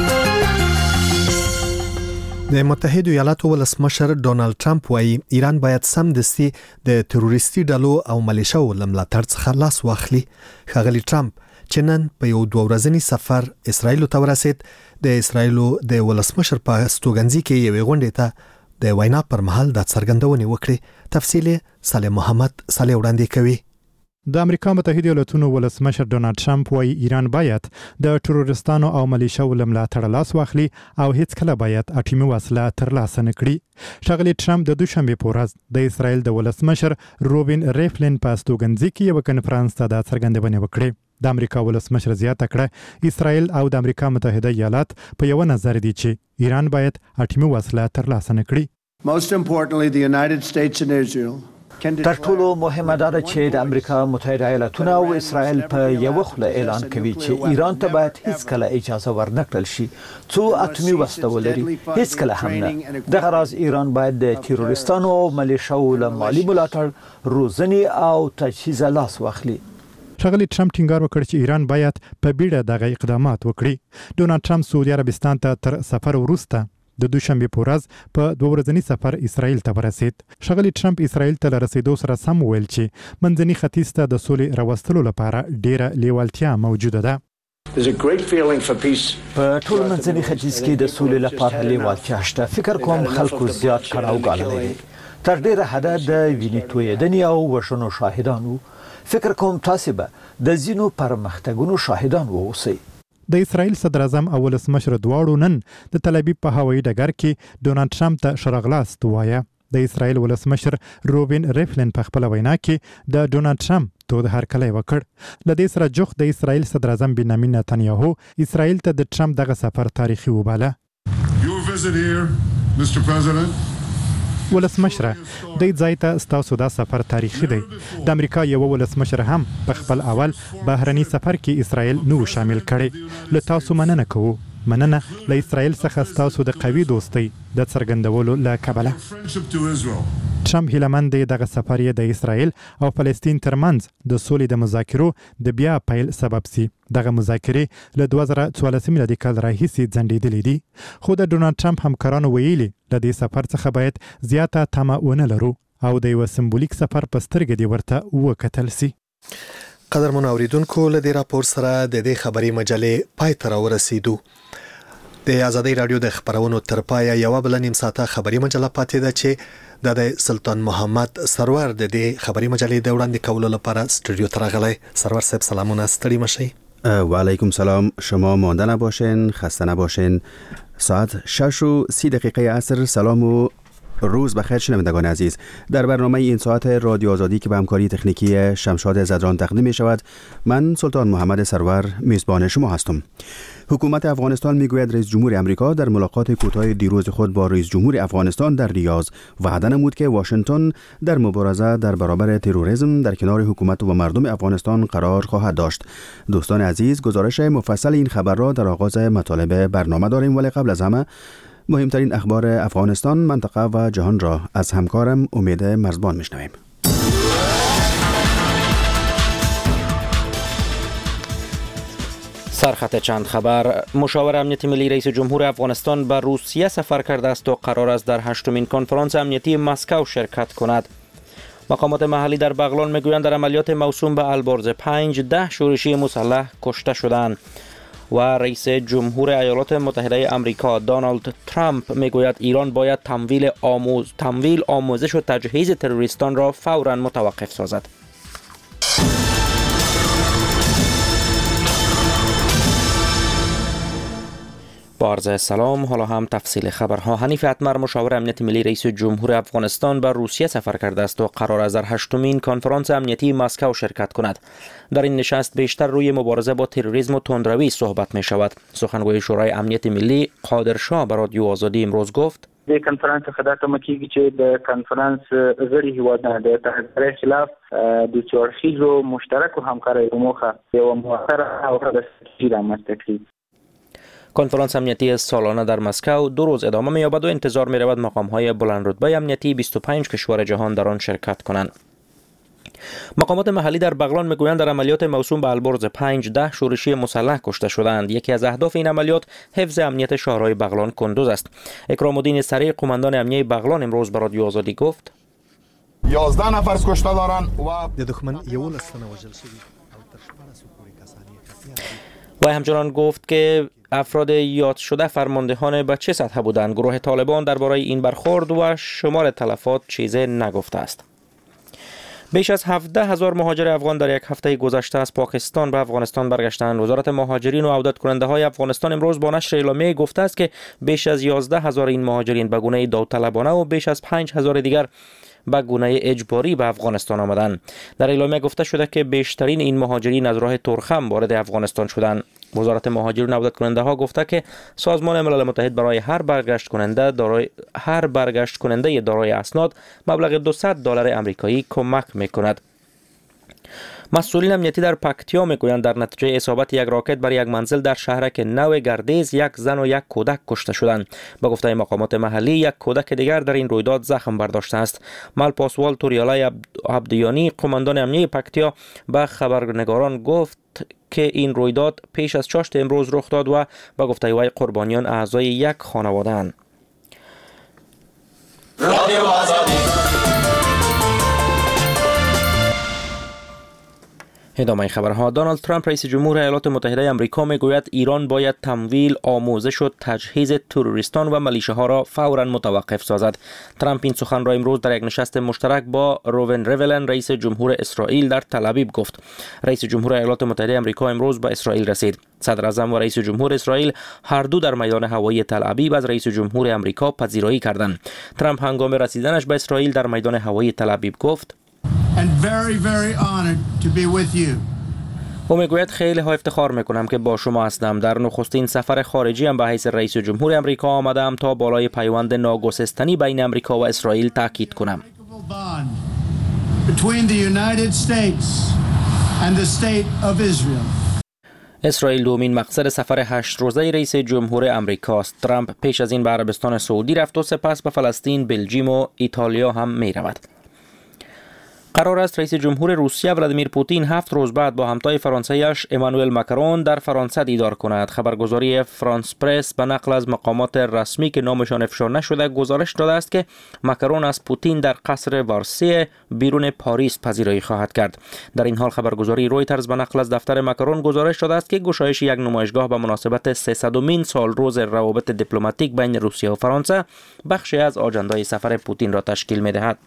د متحده ایالاتو ولسمشر ډونالد ټرمپ وايي ایران باید سمدستي د تروریستي ډلو او ملیشو له ملاتړ څخه لاس واخلي. ښاغلي ټرمپ چې نن په یو دوه ورځنی سفر اسرائیل ته ورسید د اسرائیل د ولسمشر په استوګنځي کې یوې غونډې ته د وینا پر مهال د څرګندونې وکړې. تفصیل صالح محمد صالح وړاندې کوي. د امریکا متحده ایالاتونو ولسمشر ډونالد ټرمپ وايي ایران باید د تروریستانو او ملیشو له ملاتړ لاس واخلي او هیڅ کله باید اټومي وسله ترلاسه نه کړي. ښاغلي ټرمپ د دوشنبه په ورځ د اسرائیل د ولسمشر روبین ریفلین په استوګنځي کې یو کنفرانس ته د څرګندونې وکړې. د امریکا ولسمشر زیاته کړه اسرائیل او د امریکا متحده ایالات په یو نظر دي چې ایران باید اټومي وسله ترلاسه نه کړي. Most importantly, the United States and Israel تر ټولو مهمه دا ده چې د امریکا متحده ایالاتونه او اسرائیل په یو خوله اعلان کوي چې ایران ته باید هیڅ کله اجازه ورنکړل شي څو اټومي وسله ولري، هیڅ کله هم نه. دغه راز ایران باید د تروریستانو او ملیشو له مالی ملاتړ، روزنې او تجهیز لاس واخلي. ښاغلي ټرمپ ټینګار وکړ چې ایران باید په بیړه دغه اقدامات وکړي. ډونالد ټرمپ سعودي عربستان ته تر سفر وروسته د دوشنبه په ورځ په دوه ورځنی سفر اسرائیل ته ورسید. ښاغلي ټرمپ اسرائیل ته رسیدو سره سم ویل چې منځني ختیځ ته د سولې راوستلو لپاره ډیره لیوالتیا موجوده ده. په ټول منځني ختیځ کې د سولې لپاره لیوالتیا شته. فکر کوم خلکو زیات کړهو ګاللي تر ډیره حده د وینې تویېدنې او وژنو شاهدانو. فکر کوم تاسو به د زینو پرمختګونو شاهدان ووسی. د اسرائیل صدر اعظم او ولسمشر دواړو نن د تل ابیب په هوایي ډګر کې ډونالد ټرمپ ته شرغلاست وایه. د اسرائیل ولسمشر روبین ریفلین په خپل وینا کې د ډونالد ټرمپ تود هرکلی وکړ. ل دې سره جوخ د اسرائیل صدر اعظم بنیامین نتنیاهو اسرائیل ته د ټرمپ دغه سفر تاریخي وباله. ولسمشر د ځای ته ستاسو دا سفر تاریخي دی. د امریکا یو ولسمشر هم په خپل اول بهرني سفر کې اسرائیل نو شامل کړي. له تاسو مننه کوو. مننه له اسرائیل څخه ستاسو د قوي دوستۍ د څرګندولو له کبله. ټرمپ هیلمند دی دغه سفر یې د اسرائیل او فلسطین ترمنځ د سولې د مذاکرو د بیا پیل سبب سي. دغه مذاکرې له دوه زره څوارلس میلادي کال راهیسې ځنډېدلې دي، خو د ډونالډ ټرمپ همکارانو ویلي له دې سفر څخه باید زیاته تمه ونه لرو او د یو سمبولیک سفر په سترګه دی ورته وکتل سي. قدرمن اوریدونکو له دې راپور سره د دې خبري مجلې پای ته ورسېدو. د آزادۍ رادیو د خبرونو تر پایه یو بل نیم ساعته خبري مجله پاتې ده چې د سلطان محمد سرور د دې خبري مجلې د وړاندې کولو لپاره استودیو ته راغلی. سرور صاحب سلامونه، ستړي مشئ. و علیکم سلام، شما مانده نباشین، خسته نباشین. ساعت شش و سی دقیقه عصر. سلام و روز بخیر شنوندگان عزیز. در برنامه این ساعت رادیو آزادی که به همکاری تکنیکی شمشاد زدران تقدیم می شود، من سلطان محمد سرور میزبان شما هستم. حکومت افغانستان میگوید رئیس جمهور امریکا در ملاقات کوتاه دیروز خود با رئیس جمهور افغانستان در ریاض وعده نمود که واشنگتن در مبارزه در برابر تروریسم در کنار حکومت و مردم افغانستان قرار خواهد داشت. دوستان عزیز، گزارش مفصل این خبر را در آغاز مطالب برنامه داریم، ولی قبل از همه مهمترین اخبار افغانستان، منطقه و جهان را از همکارم امید مرزبان میشنویم. سرخط چند خبر. مشاور امنیت ملی رئیس جمهور افغانستان به روسیه سفر کرده است و قرار است در هشتمین کنفرانس امنیتی مسکو شرکت کند. مقامات محلی در بغلان میگویند در عملیات موسوم به البرز پنج ده شورشی مسلح کشته شدند. و رئیس جمهور ایالات متحده آمریکا دونالد ترامپ میگوید ایران باید تمویل آموز تمویل آموزش و تجهیز تروریستان را فوراً متوقف سازد. با عرض سلام، حالا هم تفصیل خبرها. حنیف اتمر مشاور امنیت ملی رئیس جمهور افغانستان به روسیه سفر کرده است و قرار است در هشتمین کنفرانس امنیتی مسکو شرکت کند. در این نشست بیشتر روی مبارزه با تروریسم و تندروی صحبت می شود. سخنگوی شورای امنیت ملی قادر شاه به رادیو آزادی امروز گفت: د کنفرانس خدمت کیږي چې د کنفرانس غړي هیوادونه د تهدید خلاف د چارخیزو مشترک و همکارۍ موخه یو موثره او رسمي رامنځته کړي. کنفرانس امنیتی سالانه در مسکو دو روز ادامه می‌یابد و انتظار می‌رود مقام‌های بلند رتبه امنیتی بیست و پنج کشور جهان در آن شرکت کنند. مقامات محلی در بغلان میگویند در عملیات موسوم به البرز پنج ده شورشی مسلح کشته شدند. یکی از اهداف این عملیات حفظ امنیت شهرهای بغلان کندوز است. اکرام الدین سریع قماندان امنیه بغلان امروز به رادیو آزادی گفت: یازده نفر کشته دارند و د دښمن یولس تنه وژل شوي او تر شپاړسو پورې کسان و همچنان گفت که افراد یاد شده فرماندهان به چه سطح بودند. گروه طالبان درباره این برخورد و شمار تلفات چیزی نگفته است. بیش از هفده هزار مهاجر افغان در یک هفته گذشته از پاکستان به افغانستان برگشتند. وزارت مهاجرین و عودت کننده های افغانستان امروز با نشر اعلامیه گفته است که بیش از یازده هزار این مهاجرین به گونه داوطلبانه و بیش از پنج هزار دیگر به گونه اجباری به افغانستان آمدند. در اعلامیه گفته شده که بیشترین این مهاجرین از راه ترخم وارد افغانستان شدند. وزارت مهاجرین و عودت کننده ها گفته که سازمان ملل متحد برای هر برگشت کننده دارای هر برگشت کننده دارای اسناد مبلغ دویست دلار آمریکایی کمک میکند. مسئولین امنیتی در پکتیا میگویند در نتیجه اصابت یک راکت بر یک منزل در شهرک نو گردیز یک زن و یک کودک کشته شدند. به گفته مقامات محلی یک کودک دیگر در این رویداد زخم برداشته است. ملپاسوال توریالای عبدیانی قماندان امنیه پکتیا به خبرنگاران گفت که این رویداد پیش از چاشت امروز رخ داد و به گفته وی قربانیان اعضای یک خانواده اند. ادامه خبرها. دونالد ترامپ رئیس جمهور ایالات متحده آمریکا میگوید ایران باید تمویل آموزش و تجهیز تروریستان و ملیشه ها را فوراً متوقف سازد. ترامپ این سخن را امروز در یک نشست مشترک با روون ریولن رئیس جمهور اسرائیل در تل آویو گفت. رئیس جمهور ایالات متحده آمریکا امروز به اسرائیل رسید. صدر اعظم و رئیس جمهور اسرائیل هر دو در میدان هوایی تل آویو از رئیس جمهور آمریکا پذیرایی کردند. ترامپ هنگام رسیدنش به اسرائیل در میدان هوایی تل آویو گفت: and very very honored to be with you. او میگوید خیلی ها افتخار میکنم که با شما هستم. در نخستین سفر خارجی هم به حیث رئیس جمهور آمریکا آمدم تا بالای پیوند ناگسستنی بین آمریکا و اسرائیل تاکید کنم. Between the United States and the state of Israel. اسرائیل دومین مقصد سفر هشت روزه رئیس جمهور امریکاست. ترامپ پیش از این به عربستان سعودی رفت و سپس به فلسطین، بلژیم و ایتالیا هم می رود. قرار است رئیس جمهور روسیه ولادیمیر پوتین هفت روز بعد با همتای فرانسه‌اش امانوئل ماکرون در فرانسه دیدار کند. خبرگزاری فرانس پرس به نقل از مقامات رسمی که نامشان افشا نشده گزارش داده است که ماکرون از پوتین در قصر وارسیه بیرون پاریس پذیرایی خواهد کرد. در این حال خبرگزاری رویترز به نقل از دفتر ماکرون گزارش داده است که گشایش یک نمایشگاه به مناسبت سیصدمین سال روز روابط دیپلماتیک بین روسیه و فرانسه بخشی از آجندای سفر پوتین را تشکیل می‌دهد.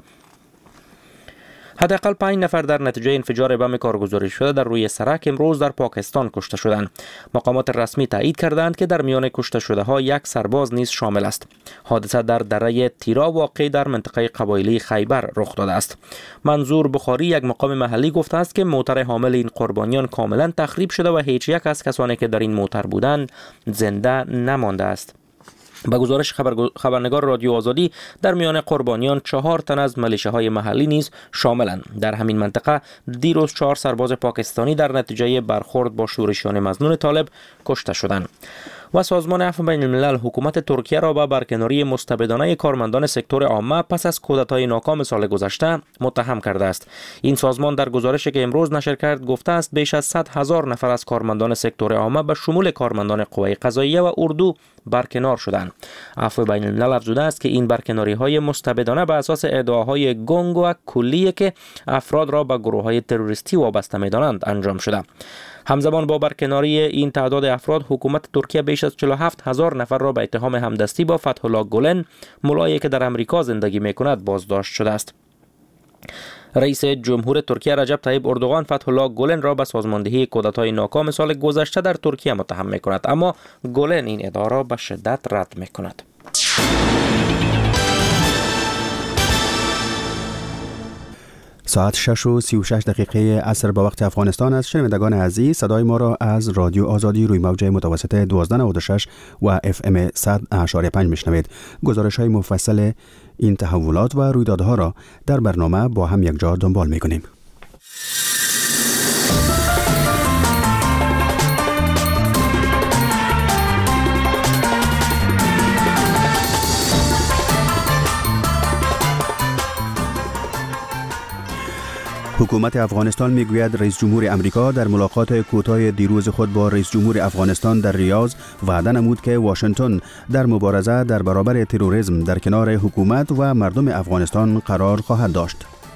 حداقل پنج نفر در نتیجه انفجار بم کارگزاری شده در روی سرک امروز در پاکستان کشته شدند. مقامات رسمی تایید کردند که در میان کشته شده ها یک سرباز نیز شامل است. حادثه در دره تیرا واقع در منطقه قبایلی خیبر رخ داده است. منظور بخاری یک مقام محلی گفته است که موتر حامل این قربانیان کاملا تخریب شده و هیچ یک از کسانی که در این موتر بودند زنده نمانده است. با گزارش خبر... خبرنگار رادیو آزادی در میان قربانیان چهار تن از ملیشه های محلی نیز شاملند. در همین منطقه دیروز چهار سرباز پاکستانی در نتیجه برخورد با شورشیان مظنون طالب کشته شدند. و سازمان عفو بین الملل حکومت ترکیه را به برکناری مستبدانه کارمندان سکتور عامه پس از کودتای ناکام سال گذشته متهم کرده است. این سازمان در گزارشی که امروز نشر کرد گفته است بیش از صد هزار نفر از کارمندان سکتور عامه به شمول کارمندان قوای قضاییه و اردو برکنار شدند. عفو بین الملل افزوده است که این برکناری های مستبدانه به اساس ادعاهای گنگ و کلیه که افراد را به گروه های تروریستی وابسته می‌دانند انجام شده. همزمان با برکناری این تعداد افراد حکومت ترکیه بیش از چهل و هفت هزار نفر را به اتهام همدستی با فتح الله گولن، ملایی که در امریکا زندگی می‌کند، بازداشت شده است. رئیس جمهور ترکیه رجب طیب اردوغان فتح الله گولن را به سازماندهی کودتای ناکام سال گذشته در ترکیه متهم می‌کند، اما گولن این ادعا را به شدت رد می‌کند. ساعت شش و سی و شش دقیقه عصر به وقت افغانستان است. شنوندگان عزیز، صدای ما را از رادیو آزادی روی موج متوسط دوازده نود و شش و اف ام صد و پنج میشنوید. گزارش های مفصل این تحولات و رویدادها را در برنامه با هم یک جا دنبال میکنیم. حکومت افغانستان میگوید رئیس جمهور امریکا در ملاقات کوتاه دیروز خود با رئیس جمهور افغانستان در ریاض وعده نمود که واشنگتن در مبارزه در برابر تروریسم در کنار حکومت و مردم افغانستان قرار خواهد داشت.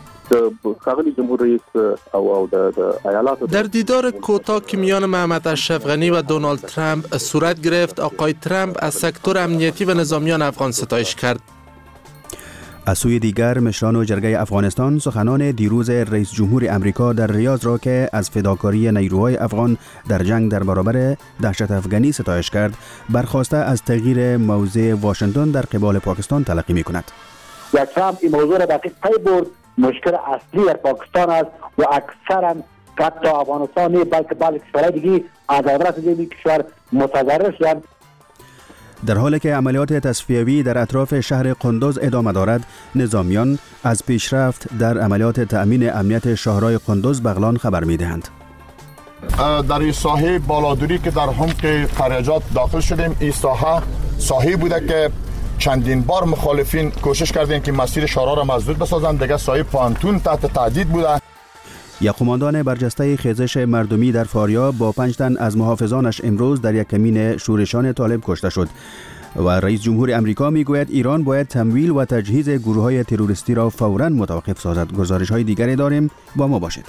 در دیدار کوتاه که میان محمد اشرف غنی و دونالد ترامپ صورت گرفت، آقای ترامپ از سکتور امنیتی و نظامیان افغان ستایش کرد. از سوی دیگر مشران جرگه افغانستان سخنان دیروز رئیس جمهور امریکا در ریاض را که از فداکاری نیروهای افغان در جنگ در برابر دهشت افغانی ستایش کرد، برخواسته از تغییر موضع واشنگتن در قبال پاکستان تلقی می کند. یا ترامپ این موضوع را دقیق پی برد، مشکل اصلی در پاکستان است و اکثرا حتی افغانستان نه بلکه بلکه کشورهای دیگه از عبرت این کشور متضرر شدند. در حالی که عملیات تصفیوی در اطراف شهر قندوز ادامه دارد، نظامیان از پیشرفت در عملیات تأمین امنیت شهرهای قندوز بغلان خبر می‌دهند. در این ساحه بالادوری که در عمق قریجات داخل شدیم، این ساحه ساحه بوده که چندین بار مخالفین کوشش کردند که مسیر شهرها را مسدود بسازند. دیگه ساحه پانتون تحت تهدید بوده. یک قماندان برجسته خیزش مردمی در فاریاب با پنج تن از محافظانش امروز در یک کمین شورشان طالب کشته شد و رئیس جمهور امریکا میگوید ایران باید تمویل و تجهیز گروه‌های تروریستی را فوراً متوقف سازد. گزارش‌های دیگری داریم، با ما باشید.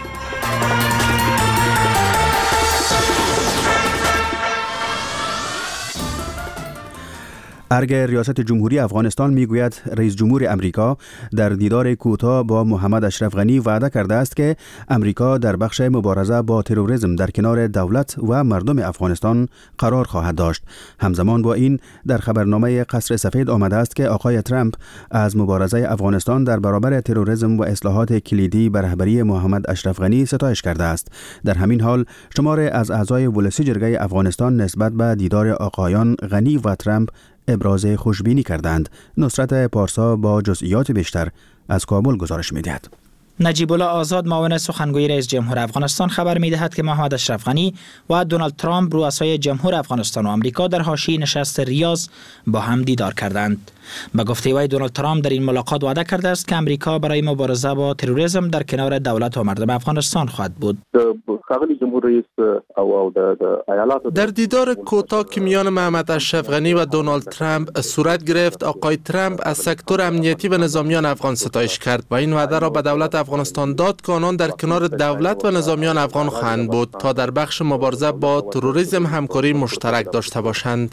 ارگ ریاست جمهوری افغانستان میگوید رئیس جمهور امریکا در دیدار کوتاه با محمد اشرف غنی وعده کرده است که امریکا در بخش مبارزه با تروریسم در کنار دولت و مردم افغانستان قرار خواهد داشت. همزمان با این در خبرنامه قصر سفید آمده است که آقای ترامپ از مبارزه افغانستان در برابر تروریسم و اصلاحات کلیدی به رهبری محمد اشرف غنی ستایش کرده است. در همین حال شماری از اعضای ولسی جرگه افغانستان نسبت به دیدار آقایان غنی و ترامپ ابراز خوشبینی کردند. نصرت پارسا با جزئیات بیشتر از کابل گزارش می‌دهد. نجیب الله آزاد معاون سخنگوی رئیس جمهور افغانستان خبر می‌دهد که محمد اشرف غنی و دونالد ترامپ رؤسای جمهور افغانستان و آمریکا در حاشیه نشست ریاض با هم دیدار کردند. به گفته وی دونالد ترامپ در این ملاقات وعده کرده است که آمریکا برای مبارزه با تروریسم در کنار دولت و مردم افغانستان خواهد بود. در دیدار کوتاه که میان محمد اشرف غنی و دونالد ترامپ صورت گرفت، آقای ترامپ از سکتور امنیتی و نظامیان افغان ستایش کرد و این وعده را به دولت افغانستان داد که آنان در کنار دولت و نظامیان افغان خواهند بود تا در بخش مبارزه با تروریسم همکاری مشترک داشته باشند.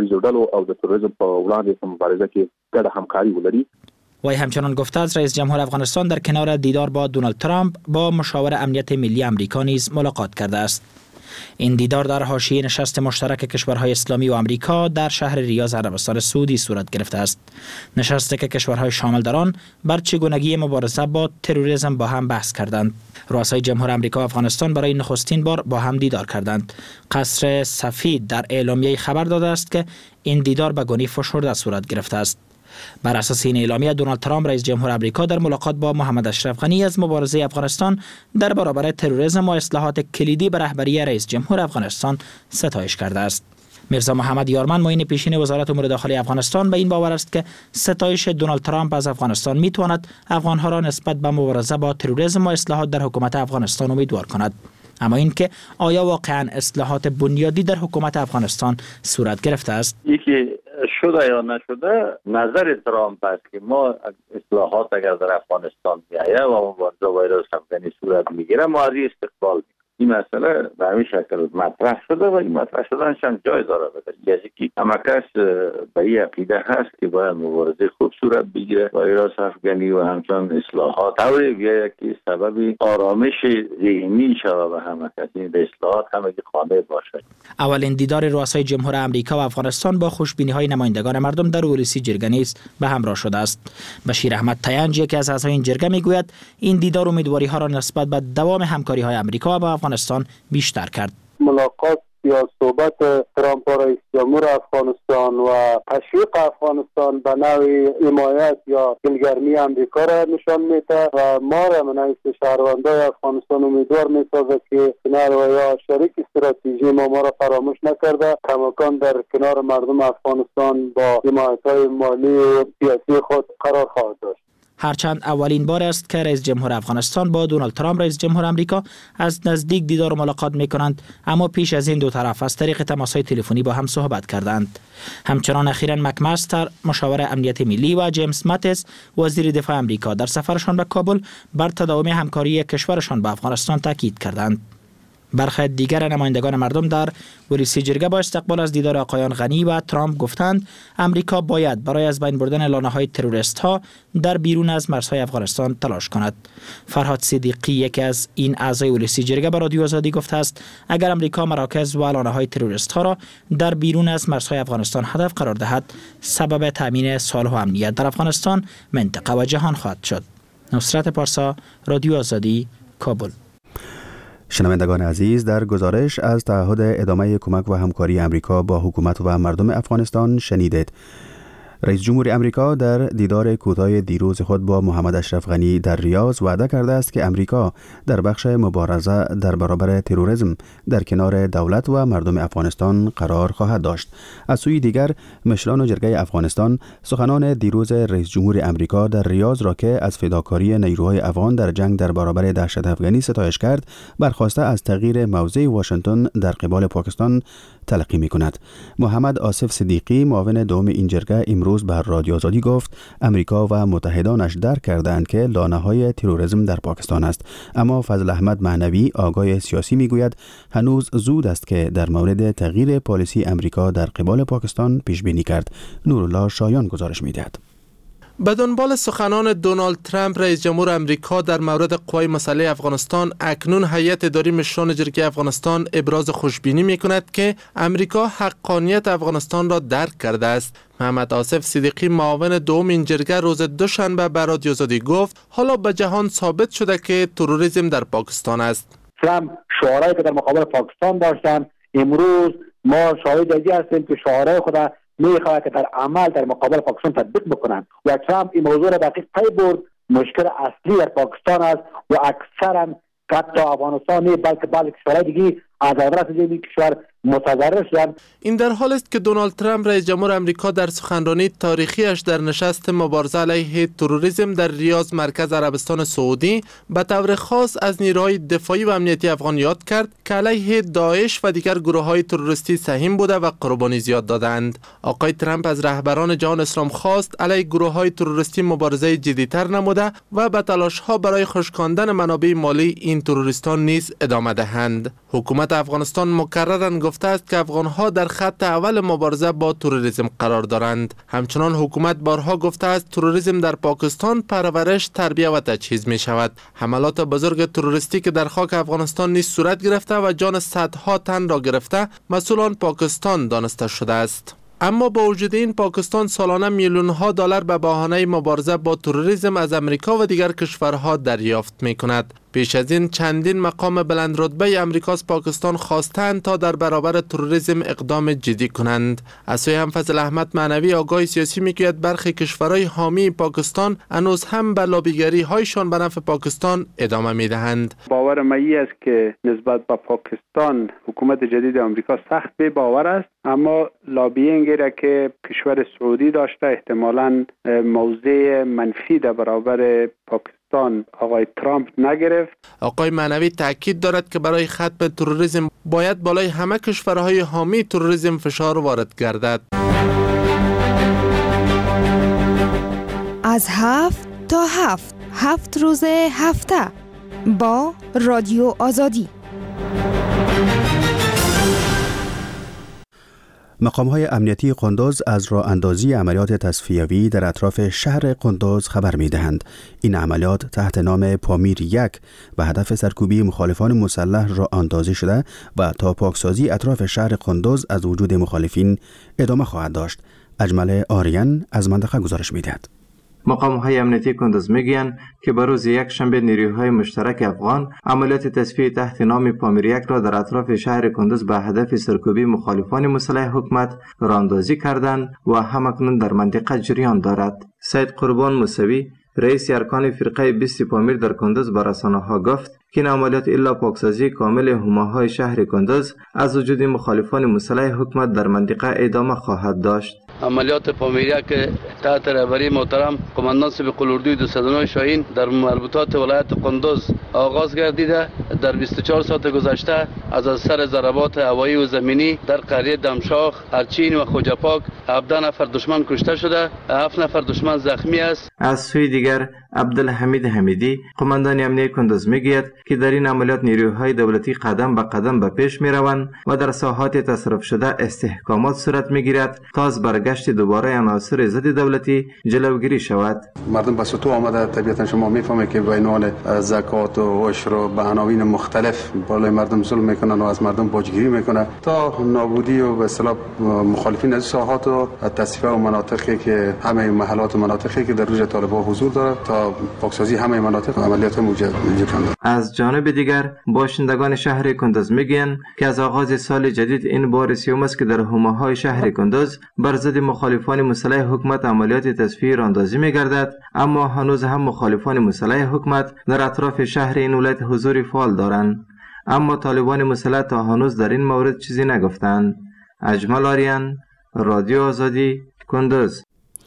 وی همچنان گفته است رئیس جمهور افغانستان در کنار دیدار با دونالد ترامپ با مشاور امنیت ملی آمریکا نیز ملاقات کرده است. این دیدار در حاشیه نشست مشترک کشورهای اسلامی و آمریکا در شهر ریاض عربستان سعودی صورت گرفته است. نشستی که کشورهای شامل در آن بر چگونگی مبارزه با تروریسم با هم بحث کردند. رؤسای جمهور آمریکا و افغانستان برای نخستین بار با هم دیدار کردند. قصر سفید در اعلامیه خبر داده است که این دیدار به گونی فشرده صورت گرفته است. بر اساس این اعلامیه دونالد ترامپ رئیس جمهور آمریکا در ملاقات با محمد اشرف غنی از مبارزه افغانستان در برابر تروریسم و اصلاحات کلیدی به رهبری رئیس جمهور افغانستان ستایش کرده است. میرزا محمد یارمن معین پیشین وزارت امور داخلی افغانستان به این باور است که ستایش دونالد ترامپ از افغانستان میتواند افغانها را نسبت به مبارزه با تروریسم و اصلاحات در حکومت افغانستان امیدوار کند. اما اینکه آیا واقعا اصلاحات بنیادی در حکومت افغانستان صورت گرفته است؟ یکی شده یا نشده نظر ترامپ است که ما اصلاحات اگر در افغانستان بیاید و مبارزه با ویروس افغانی صورت میگیره ما از استقبال میکنیم. این مسئله به همین شکل مطرح شده و این مطرح شدنش هم جای داره. کسی که همه کس به این عقیده هست که باید مبارزه خوب صورت بگیره با ویروس افغانی و همچنان اصلاحات طوری بیاید که سبب آرامش ذهنی شود به همه کس. این اصلاحات همه که خانه باشه. اولین دیدار رؤسای جمهور آمریکا و افغانستان با خوشبینی‌های نمایندگان مردم در ولسی جرگه نیز به همراه شده است. بشیر احمد تینج یکی از اعضای این جرگه میگوید این دیدار امیدواری‌ها را نسبت به دوام همکاری‌های آمریکا با افغانستان بیشتر کرد. ملاقات یا صحبت ترامپ رئیس جمهور افغانستان و تشویق افغانستان به نوع حمایت یا دلگرمی امریکا را نشان میده و ما را من از شهروندان افغانستان امیدوار میسازد که کنار و یا شریک استراتژی ما ما را فراموش نکرده کماکان در کنار مردم افغانستان با حمایت‌های مالی و سیاسی خود قرار خواهد داشت. هرچند اولین بار است که رئیس جمهور افغانستان با دونالد ترامپ رئیس جمهور آمریکا از نزدیک دیدار و ملاقات می‌کنند، اما پیش از این دو طرف از طریق تماس‌های تلفنی با هم صحبت کردند. همچنان اخیراً مکمستر مشاور امنیت ملی و جیمز ماتیس وزیر دفاع آمریکا در سفرشان به کابل بر تداوم همکاری کشورشان با افغانستان تاکید کردند. برخی دیگر نمایندگان مردم در ولسی جرگه با استقبال از دیدار آقایان غنی و ترامپ گفتند امریکا باید برای از بین بردن لانه‌های تروریست‌ها در بیرون از مرزهای افغانستان تلاش کند. فرهاد صدیقی یکی از این اعضای ولسی جرگه به رادیو آزادی گفته است اگر امریکا مراکز و لانه‌های تروریست‌ها را در بیرون از مرزهای افغانستان هدف قرار دهد سبب تامین صلح و امنیت در افغانستان، منطقه و جهان خواهد شد. نصرت پارسا، رادیو آزادی، کابل. شنوندگان عزیز، در گزارش از تعهد ادامه کمک و همکاری امریکا با حکومت و مردم افغانستان شنیدید. رئیس جمهور امریکا در دیدار کوتاه دیروز خود با محمد اشرف غنی در ریاض وعده کرده است که امریکا در بخش مبارزه در برابر تروریسم در کنار دولت و مردم افغانستان قرار خواهد داشت. از سوی دیگر مشران جرگه افغانستان سخنان دیروز رئیس جمهور امریکا در ریاض را که از فداکاری نیروهای افغان در جنگ در برابر دهشت افغانی ستایش کرد، برخواسته از تغییر موضع واشنگتن در قبال پاکستان تلقی می کند. محمد آصف صدیقی معاون دوم این جرگه امروز به رادیو آزادی گفت امریکا و متحدانش درک کردند که لانه‌های تروریسم در پاکستان است، اما فضل احمد معنوی آگاه سیاسی می گوید هنوز زود است که در مورد تغییر پالیسی امریکا در قبال پاکستان پیش بینی کرد. نورالله شایان گزارش می دهد. به دنبال سخنان دونالد ترامپ رئیس جمهور امریکا در مورد قوای مسئله افغانستان، اکنون هیئت اداری مشران جرگه افغانستان ابراز خوشبینی می کند که امریکا حقانیت افغانستان را درک کرده است. محمد آصف صدیقی معاون دوم این جرگه روز دوشنبه به رادیو آزادی گفت حالا به جهان ثابت شده که تروریسم در پاکستان است. ترامپ شعارهایی که در مقابل پاکستان داشتند، امروز ما شاهد ازی هستیم که شعارهای خود میخواهد که در عمل در مقابل پاکستان تطبیق بکنند و ترامپ این موضوع را دقیق پی برد مشکل اصلی در پاکستان است و اکثرا حتی افغانستان بلکه بلکه کشورهای دیگه از عبرت این کشور متضرر شدن. این در حال است که دونالد ترامپ رئیس جمهور آمریکا در سخنرانی تاریخیش در نشست مبارزه علیه تروریسم در ریاض مرکز عربستان سعودی به طور خاص از نیروهای دفاعی و امنیتی افغان یاد کرد که علیه داعش و دیگر گروه‌های تروریستی سهیم بوده و قربانی زیاد دادند. آقای ترامپ از رهبران جهان اسلام خواست علیه گروه‌های تروریستی مبارزه جدی‌تر نموده و به تلاش‌ها برای خشکاندن منابع مالی این تروریستان نیز ادامه دهند. حکومت افغانستان مکرراً گفته است که افغان‌ها در خط اول مبارزه با تروریسم قرار دارند. همچنان حکومت بارها گفته است تروریسم در پاکستان پرورش، تربیه و تجهیز می شود. حملات بزرگ تروریستی که در خاک افغانستان نیز صورت گرفته و جان صدها تن را گرفته مسئولان پاکستان دانسته شده است. اما با وجود این پاکستان سالانه میلیون ها دلار به بهانه مبارزه با تروریسم از امریکا و دیگر کشورها دریافت می کند. پیش از این چندین مقام بلند رتبه امریکا از پاکستان خواستند تا در برابر تروریسم اقدام جدی کنند. از سوی هم فضل احمد معنوی آگاه سیاسی میگوید برخی کشورهای حامی پاکستان هنوز هم به لابیگری هایشان به نفع پاکستان ادامه میدهند. باور من است که نسبت به پاکستان حکومت جدید آمریکا سخت بی باور است، اما لابینگی را که کشور سعودی داشته احتمالاً موضع منفی در برابر پاکستان آقای ترامپ نگرفت. آقای معنوی تاکید دارد که برای ختم تروریسم باید بالای همه کشورهای حامی تروریسم فشار وارد گردد. از هفت تا هفت هفت روز هفته با رادیو آزادی. مقام‌های امنیتی قندوز از راه اندازی عملیات تصفیوی در اطراف شهر قندوز خبر می‌دهند. این عملیات تحت نام پامیر یک به هدف سرکوبی مخالفان مسلح راه اندازی شده و تا پاکسازی اطراف شهر قندوز از وجود مخالفین ادامه خواهد داشت. اجمل آریان از منطقه گزارش می‌دهد. مقام‌های امنیتی کندوز میگویند که به روز یک شنبه نیروهای مشترک افغان عملیات تصفیه تحت نام پامیر یک را در اطراف شهر کندوز به هدف سرکوبی مخالفان مسلح حکومت راهاندازی کردند و همکنون در منطقه جریان دارد. سید قربان موسوی رئیس ارکان فرقه بیست پامیر در کندوز به رسانه‌ها گفت که این عملیات الا پاکسازی کامل حومه‌های شهر کندوز از وجود مخالفان مسلح حکومت در منطقه ادامه خواهد داشت. عملیات پامیریا که تحت رهبری محترم قماندان سبق الاردوی دویست و نه شاهین در مربوطات ولایت قندوز آغاز گردیده، در بیست و چهار ساعت گذشته از اثر ضربات هوایی و زمینی در قریه دمشاخ، ارچین و خوجاپاک هفده نفر دشمن کشته شده، هفت نفر دشمن زخمی است. از سوی دیگر عبدالحمید حمیدی قماندان امنیه کندوز میگوید که در این عملیات نیروهای دولتی قدم به قدم به پیش میروند و در ساحات تصرف شده استحکامات صورت میگیرد تا از برگشت دوباره عناصر ضد دولتی جلوگیری شود. مردم به سطوح آمده، طبیعتا شما میفهمید که بینال زکات و عشر و به عناوین مختلف بالای مردم ظلم میکنن و از مردم باجگیری میکنن تا نابودی و به اصطلاح مخالفین از ساحات و تصفیه و مناطقی که همه محلات و مناطقی که در روز طالبان حضور داره تا پاکسازی همه مناطق عملیات موجب میکنند. از جانب دیگر باشندگان شهر کندوز میگن که از آغاز سال جدید این بار سیوم است که در حومه‌های شهر کندوز بر ضد مخالفان مسلح حکومت عملیات تصفیه راهاندازی می‌گردد، اما هنوز هم مخالفان مسلح حکومت در اطراف شهر این ولایت حضور فعال دارند، اما طالبان مسلح تا هنوز در این مورد چیزی نگفتند. اجمل آریان، رادیو آزادی، کندوز.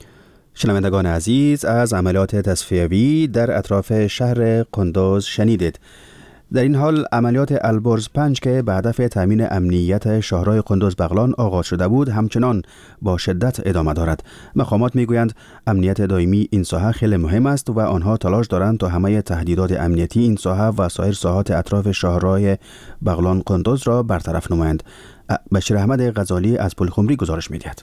شنوندگان عزیز، از عملیات تصفیوی در اطراف شهر قندوز شنیدید. در این حال عملیات البرز پنج که به هدف تامین امنیت شهرهای قندوز بغلان آغاز شده بود همچنان با شدت ادامه دارد. مقامات میگویند امنیت دائمی این ساحه خیلی مهم است و آنها تلاش دارند تا همه تهدیدات امنیتی این ساحه و سایر ساحات اطراف شهرهای بغلان قندوز را برطرف نمایند. بشیر احمد غزالی از پلخمری گزارش می‌دهد.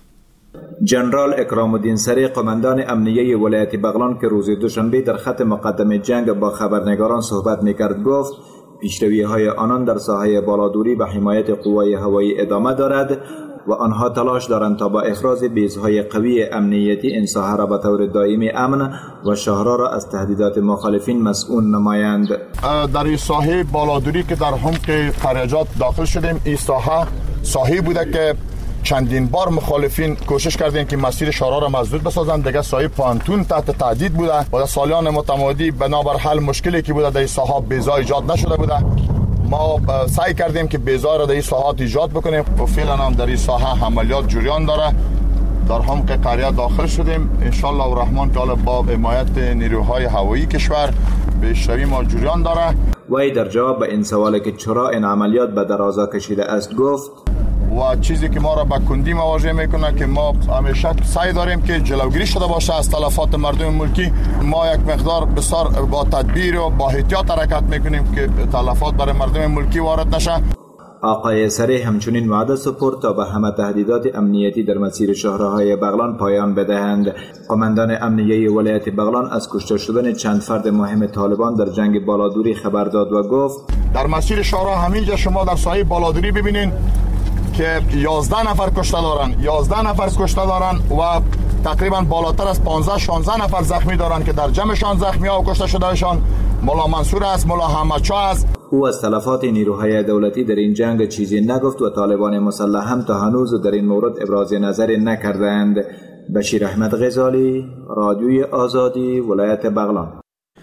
جنرال اکرام الدین سری قماندان امنیه ولایت بغلان که روز دوشنبه در خط مقدم جنگ با خبرنگاران صحبت می‌کرد گفت پیشروی‌های آنان در ساحه بالادوری به حمایت قوای هوایی ادامه دارد و آنها تلاش دارند تا با اخراج بیزهای قوی امنیتی این ساحه را به طور دائمی امن و شهرها را از تهدیدات مخالفین مسئول نمایند. در این ساحه بالادوری که در عمق قریجات داخل شدیم، این ساحه ساحه بوده که چندین بار مخالفین کوشش کردن که مسیر شورا را مسدود بسازند. دیگه سایه پانتون تحت تهدید بوده و در سالیان متمادی بنابر حل مشکلی که بوده در این ساحه بیزا ایجاد نشده بوده. ما سعی کردیم که بیزا را در این ساحات ایجاد بکنیم و فعلا هم در این ساحه عملیات جریان داره. در حمق قریه داخل شدیم ان شاء الله الرحمن که با حمایت نیروهای هوایی کشور پیشروی ما جریان داره. وی در جواب به این سوالی که چرا این عملیات به درازا کشیده است گفت و چیزی که ما را به کندی مواجه میکنه که ما همیشه سعی داریم که جلوگیری شده باشه از تلفات مردم ملکی. ما یک مقدار بسیار با تدبیر و با احتیاط حرکت میکنیم که تلفات برای مردم ملکی وارد نشه. آقای سری همچنین وعده سپرد تا به همه تهدیدات امنیتی در مسیر شهرهای بغلان پایان بدهند. قماندان امنیه ولایت بغلان از کشته شدن چند فرد مهم طالبان در جنگ بالادوری خبر داد و گفت در مسیر شهرها همینجا شما در ساحه بالادوری ببینین که یازده نفر کشته دارن یازده نفر کشته دارن و تقریبا بالاتر از پانزده شانزده نفر زخمی دارن که در جمعشان زخمی ها و کشته شدهشان مولا منصور است، مولا حمدشاه است. او از تلفات نیروهای دولتی در این جنگ چیزی نگفت و طالبان مسلح هم تا هنوز در این مورد ابراز نظر نکردند. بشیر احمد غزالی، رادیوی آزادی، ولایت بغلان.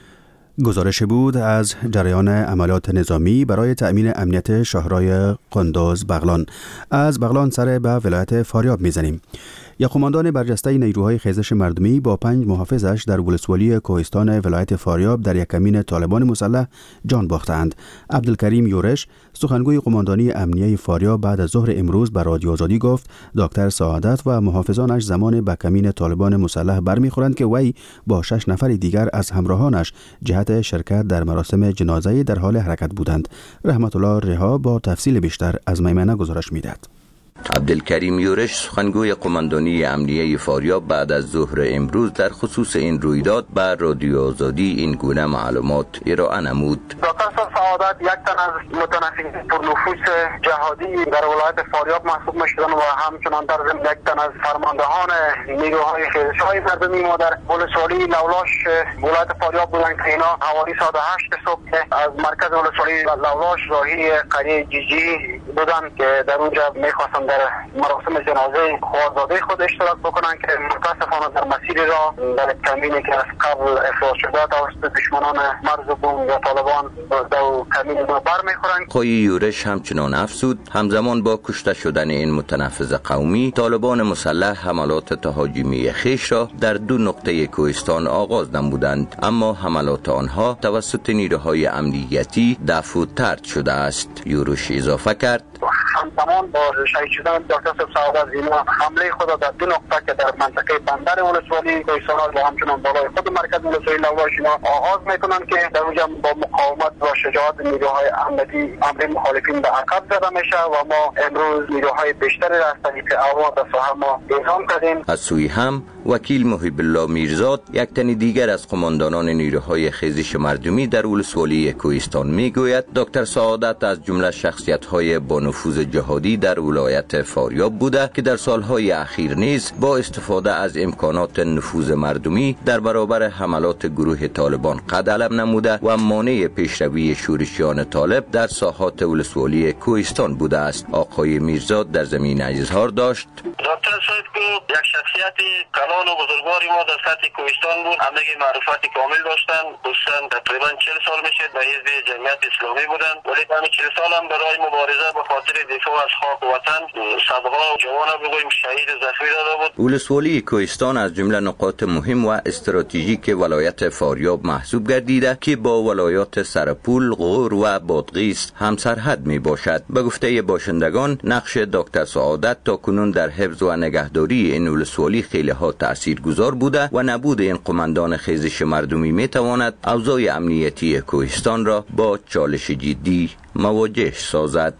گزارش بود از جریان عملیات نظامی برای تأمین امنیت شهرهای قندوز بغلان. از بغلان سر به ولایت فاریاب میزنیم. یک قماندان برجسته نیروهای خیزش مردمی با پنج محافظش در ولسوالی کوهستان ولایت فاریاب در یک کمین طالبان مسلح جان باختند. عبدالکریم یورش، سخنگوی قماندانی امنیه فاریاب، بعد از ظهر امروز به رادیو آزادی گفت دکتر سعادت و محافظانش زمان به کمین طالبان مسلح برمیخورند که وی با شش نفر دیگر از همراهانش جهت شرکت در مراسم جنازه در حال حرکت بودند. رحمت الله رها با تفصیل بیشتر از میمنه گزارش میدهد. عبدالکریم یورش، سخنگوی قماندانی امنیه فاریاب، بعد از ظهر امروز در خصوص این رویداد بر رادیو آزادی این گونه معلومات ارائه نمود. دکتر سعادت یک تن از متنفذین پرنفوذ جهادی در ولایت فاریاب محسوب می‌شدند و همچنان در ضمن یک تن از فرماندهان نیروهای خیزش‌های مردمی ما در ولسوالی لولاش ولایت فاریاب بودند که اینا حوالی ساعت هشت صبح از مرکز ولسوالی لولاش راهی قریه جیجی بودند که در اونجا می‌خواستند در مراسم جنازه خوازاده خود اشتراک بکنن که متاسفانه در مسیر را در کمینی که از قبل افراز شده توسط دشمنان مرز بوم یا طالبان در کمین ما برمیخورن. آقای یورش همچنان افزود همزمان با کشته شدن این متنفذ قومی، طالبان مسلح حملات تهاجمی خویش را در دو نقطه کوهستان آغاز نمودند، اما حملات آنها توسط نیروهای امنیتی دفع و طرد شده است. یورش اضافه کرد همزمان با شهید شدن دکتر سعادت اینا حمله خود در دو نقطه که در منطقه بندر ولسوالی کوهستان و همچنان بالای خود مرکز ولسوالی لولاش اینا آغاز میکنند که در اونجا با مقاومت و شجاعت نیروهای امنیتی امر مخالفین به عقب زده میشه و ما امروز نیروهای بیشتری را از طریق هوا در ساحه ما اعزام کردیم. از سوی هم وکیل محب الله میرزاد، یک تن دیگر از قماندانان نیروهای خیزش مردمی در ولسوالی کوهستان، میگوید دکتر سعادت از جمله شخصیت‌های با نفوذ جهادی در ولایت فاریاب بوده که در سالهای اخیر نیز با استفاده از امکانات نفوذ مردمی در برابر حملات گروه طالبان قد علم نموده و مانع پیشروی شورشیان طالب در ساحات ولسوالی کوهستان بوده است. آقای میرزاد در زمین اظهار داشت دکتر صاحب که یک شخصیت کلان و بزرگواری ما در سطح کوهستان بود، همه معرفت کامل داشتن، خصوصا تقریبا چهل سال میشه در حزب جمعیت اسلامی بودن، ولی همین چهل سال هم برای مبارزه به خاطر دفاع از خاک وطن صدها جوان بگوییم شهید زخمی داده بود. ولسوالی کوهستان از جمله نقاط مهم و استراتژیک ولایت فاریاب محسوب گردیده که با ولایات سرپول، غور و بادغیس هم سرحد می باشد. به گفته باشندگان نقش دکتر سعادت تا کنون در حفظ و نگهداری این ولسوالی خیلی ها تاثیرگذار بوده و نبود این قماندان خیزش مردمی می تواند اوضاع امنیتی کوهستان را با چالش جدی مواجه سازد.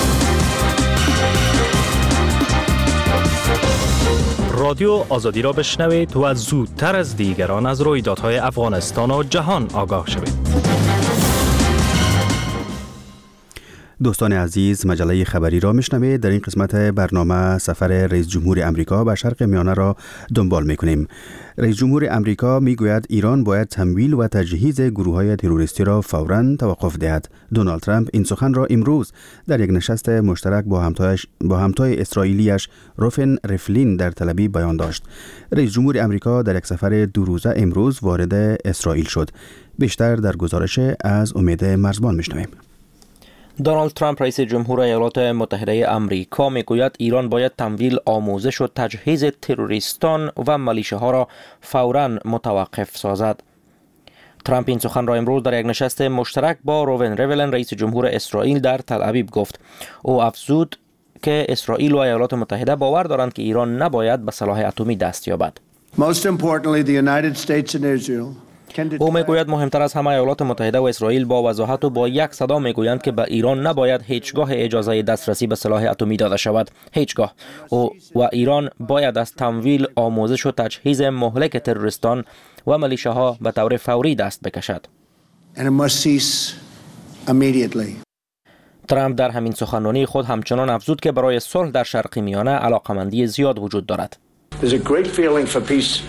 رادیو آزادی را بشنوید و زودتر از دیگران از رویدادهای افغانستان و جهان آگاه شوید. دوستان عزیز، مجله خبری را میشنوید. در این قسمت برنامه سفر رئیس جمهور امریکا به شرق میانه را دنبال میکنیم. رئیس جمهور امریکا میگوید ایران باید تمویل و تجهیز گروه‌های تروریستی را فوراً توقف دهد. دونالد ترامپ این سخن را امروز در یک نشست مشترک با همتایش با همتای اسرائیلیش روفن ریفلین در تل آویو بیان داشت. رئیس جمهور امریکا در یک سفر دو روزه امروز وارد اسرائیل شد. بیشتر در گزارش از امید مرزبان میشنویم. دونالد ترامپ رئیس جمهور ایالات متحده آمریکا میگوید ایران باید تمویل، آموزش و تجهیز تروریستان و ملیشه را فوراً متوقف سازد. ترامپ این سخن را امروز در یک نشست مشترک با روون ریولن رئیس جمهور اسرائیل در تل آویو گفت. او افزود که اسرائیل و ایالات متحده باور دارند که ایران نباید به سلاح اتمی دست یابد. Most importantly, the United States and Israel او میگوید مهمتر از همه ایالات متحده و اسرائیل با وضاحت و با یک صدا میگویند که به ایران نباید هیچگاه اجازه دسترسی به سلاح اتمی داده شود. هیچگاه. او و ایران باید از تمویل، آموزش و تجهیز مهلک تروریستان و ملیشه ها به طور فوری دست بکشد. and it must cease immediately. ترامپ در همین سخنرانی خود همچنان افزود که برای صلح در شرق میانه علاقمندی زیاد وجود دارد. There's a great feeling for peace.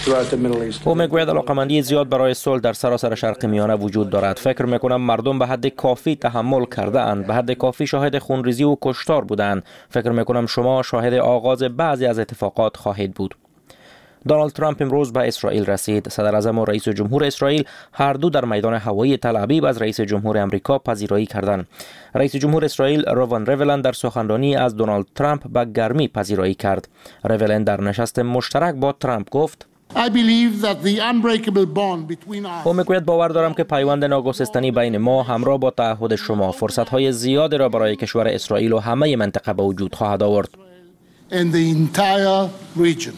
او میگوید علاقمندی زیاد برای صلح در سراسر شرق میانه وجود دارد. فکر میکنم مردم به حد کافی تحمل کرده اند، به حد کافی شاهد خونریزی و کشتار بودند. فکر میکنم شما شاهد آغاز بعضی از اتفاقات خواهید بود. دونالد ترامپ امروز به اسرائیل رسید. صدر اعظم و رئیس جمهور اسرائیل هر دو در میدان هوایی تل آویو از رئیس جمهور امریکا پذیرایی کردند. رئیس جمهور اسرائیل روون ریولن در سخنرانی از دونالد ترامپ به گرمی پذیرایی کرد. ریولن در نشست مشترک با ترامپ گفت: I believe that the unbreakable bond between us. او میگوید باور دارم که پیوند ناگسستنی بین ما همراه با تعهد شما فرصت‌های زیادی را برای کشور اسرائیل و همه منطقه به وجود خواهد آورد. In the entire region.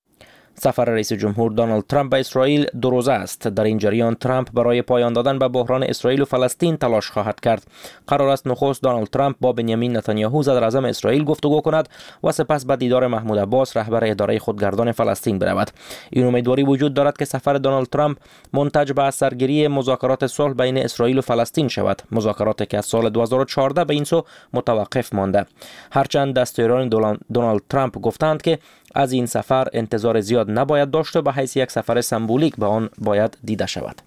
سفر رئیس جمهور دونالد ترامپ به اسرائیل دو روزه است. در این جریان ترامپ برای پایان دادن به بحران اسرائیل و فلسطین تلاش خواهد کرد. قرار است نخست دونالد ترامپ با بنیامین نتانیاهو صدر اعظم اسرائیل گفتگو کند و سپس به دیدار محمود عباس رهبر اداره خودگردان فلسطین برود. این امیدواری وجود دارد که سفر دونالد ترامپ منتج به سرگیری مذاکرات صلح بین اسرائیل و فلسطین شود، مذاکراتی که از سال دو هزار و چهارده به این سو متوقف مانده. هرچند دستیاران دونالد ترامپ گفتند که از این سفر انتظار زیاد نباید داشت و به حیث یک سفر سمبولیک به آن باید دیده شود.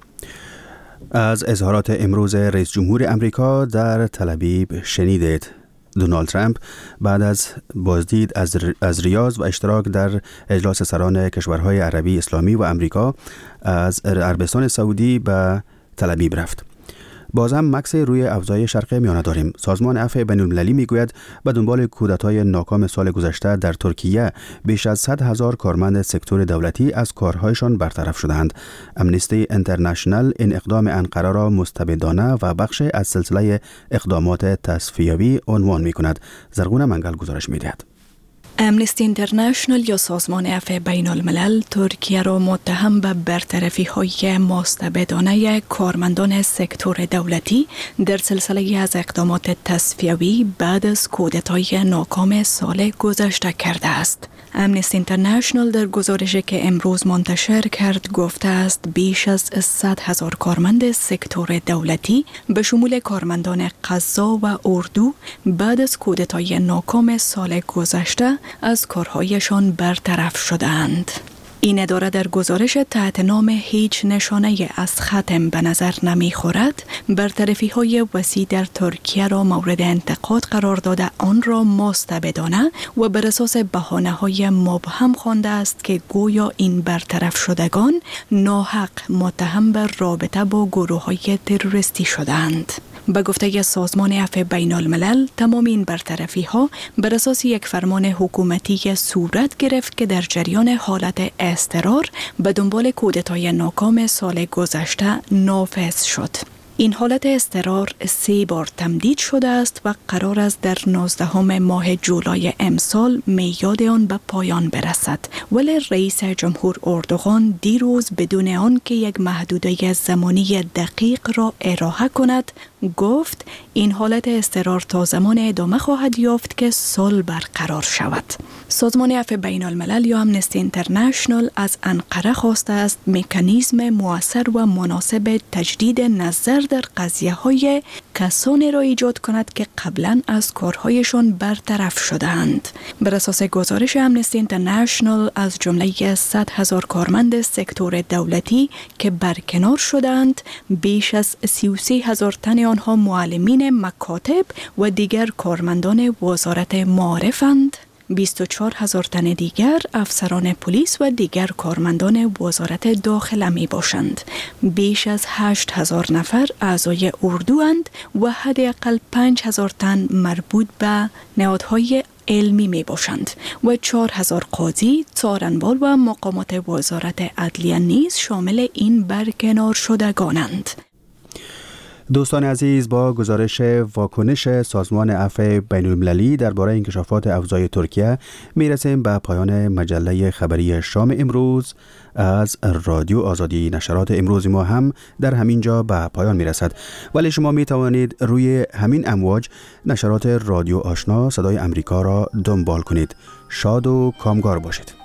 از اظهارات امروز رئیس جمهور امریکا در تل آویو شنیدید. دونالد ترامپ بعد از بازدید از, از ریاض و اشتراک در اجلاس سران کشورهای عربی اسلامی و امریکا از عربستان سعودی به تل آویو رفت. باز هم مکس روی افزای شرق میانه داریم. سازمان عفو بین المللی میگوید به دنبال کودتای ناکام سال گذشته در ترکیه بیش از صد هزار کارمند سکتور دولتی از کارهایشان برطرف شدند. امنیستی اینترنشنال این اقدام انقره را مستبدانه و بخش از سلسله اقدامات تصفیوی عنوان میکند. زرغون منگل گزارش میدهد. امنیستی اینترنشنال یا سازمان عفو بین الملل ترکیه را متهم به برطرفی های مستبدانه کارمندان سکتور دولتی در سلسله از اقدامات تصفیوی بعد از کودتای ناکام سال گذشته کرده است. امنیستی اینترنشنال در گزارشی که امروز منتشر کرد گفته است بیش از صد هزار کارمند سکتور دولتی به شمول کارمندان قضا و اردو بعد از کودتای ناکام سال گذشته از کارهایشان برطرف شدند. این اداره در گزارش تحت نام هیچ نشانه از ختم به نظر نمی خورد برطرفی های وسیع در ترکیه را مورد انتقاد قرار داده آن را مستبدانه و بر اساس بهانه های مبهم خوانده است که گویا این برطرف شدگان ناحق متهم به رابطه با گروه های تروریستی شدند. به گفته سازمان عفو بین الملل تمام این برطرفی ها بر اساس یک فرمان حکومتی صورت گرفت که در جریان حالت اضطرار به دنبال کودتای ناکام سال گذشته نافذ شد. این حالت اضطرار سه بار تمدید شده است و قرار است در نوزدهم ماه جولای امسال میعاد آن به پایان برسد، ولی رئیس جمهور اردوغان دیروز بدون آن که یک محدوده زمانی دقیق را ارائه کند گفت این حالت اضطرار تا زمان ادامه خواهد یافت که صلح برقرار شود. سازمان عفو بین الملل یا امنستی اینترنشنال از انقره خواسته است مکانیزم مؤثر و مناسب تجدید نظر در قضیه های کسانی را ایجاد کند که قبلا از کارهایشان برطرف شدند. بر اساس گزارش امنستی اینترنشنال از جمله صد هزار کارمند سکتور دولتی که برکنار شدند، بیش از سی و سه هزار تن آنها معلمین مکاتب و دیگر کارمندان وزارت معارفند. بیست و چهار هزار تن دیگر افسران پلیس و دیگر کارمندان وزارت داخله می باشند. بیش از هشت هزار نفر اعضای اردوند و حداقل پنج هزار تن مربوط به نهادهای علمی می باشند و چهار هزار قاضی، څارنوال و مقامات وزارت عدلیه نیز شامل این برکنار شدگانند. دوستان عزیز، با گزارش واکنش سازمان عفو بین المللی درباره انکشافات افزای ترکیه میرسیم به پایان مجله خبری شام امروز از رادیو آزادی. نشرات امروز ما هم در همین جا به پایان میرسد، ولی شما می توانید روی همین امواج نشرات رادیو آشنا صدای امریکا را دنبال کنید. شاد و کامگار باشید.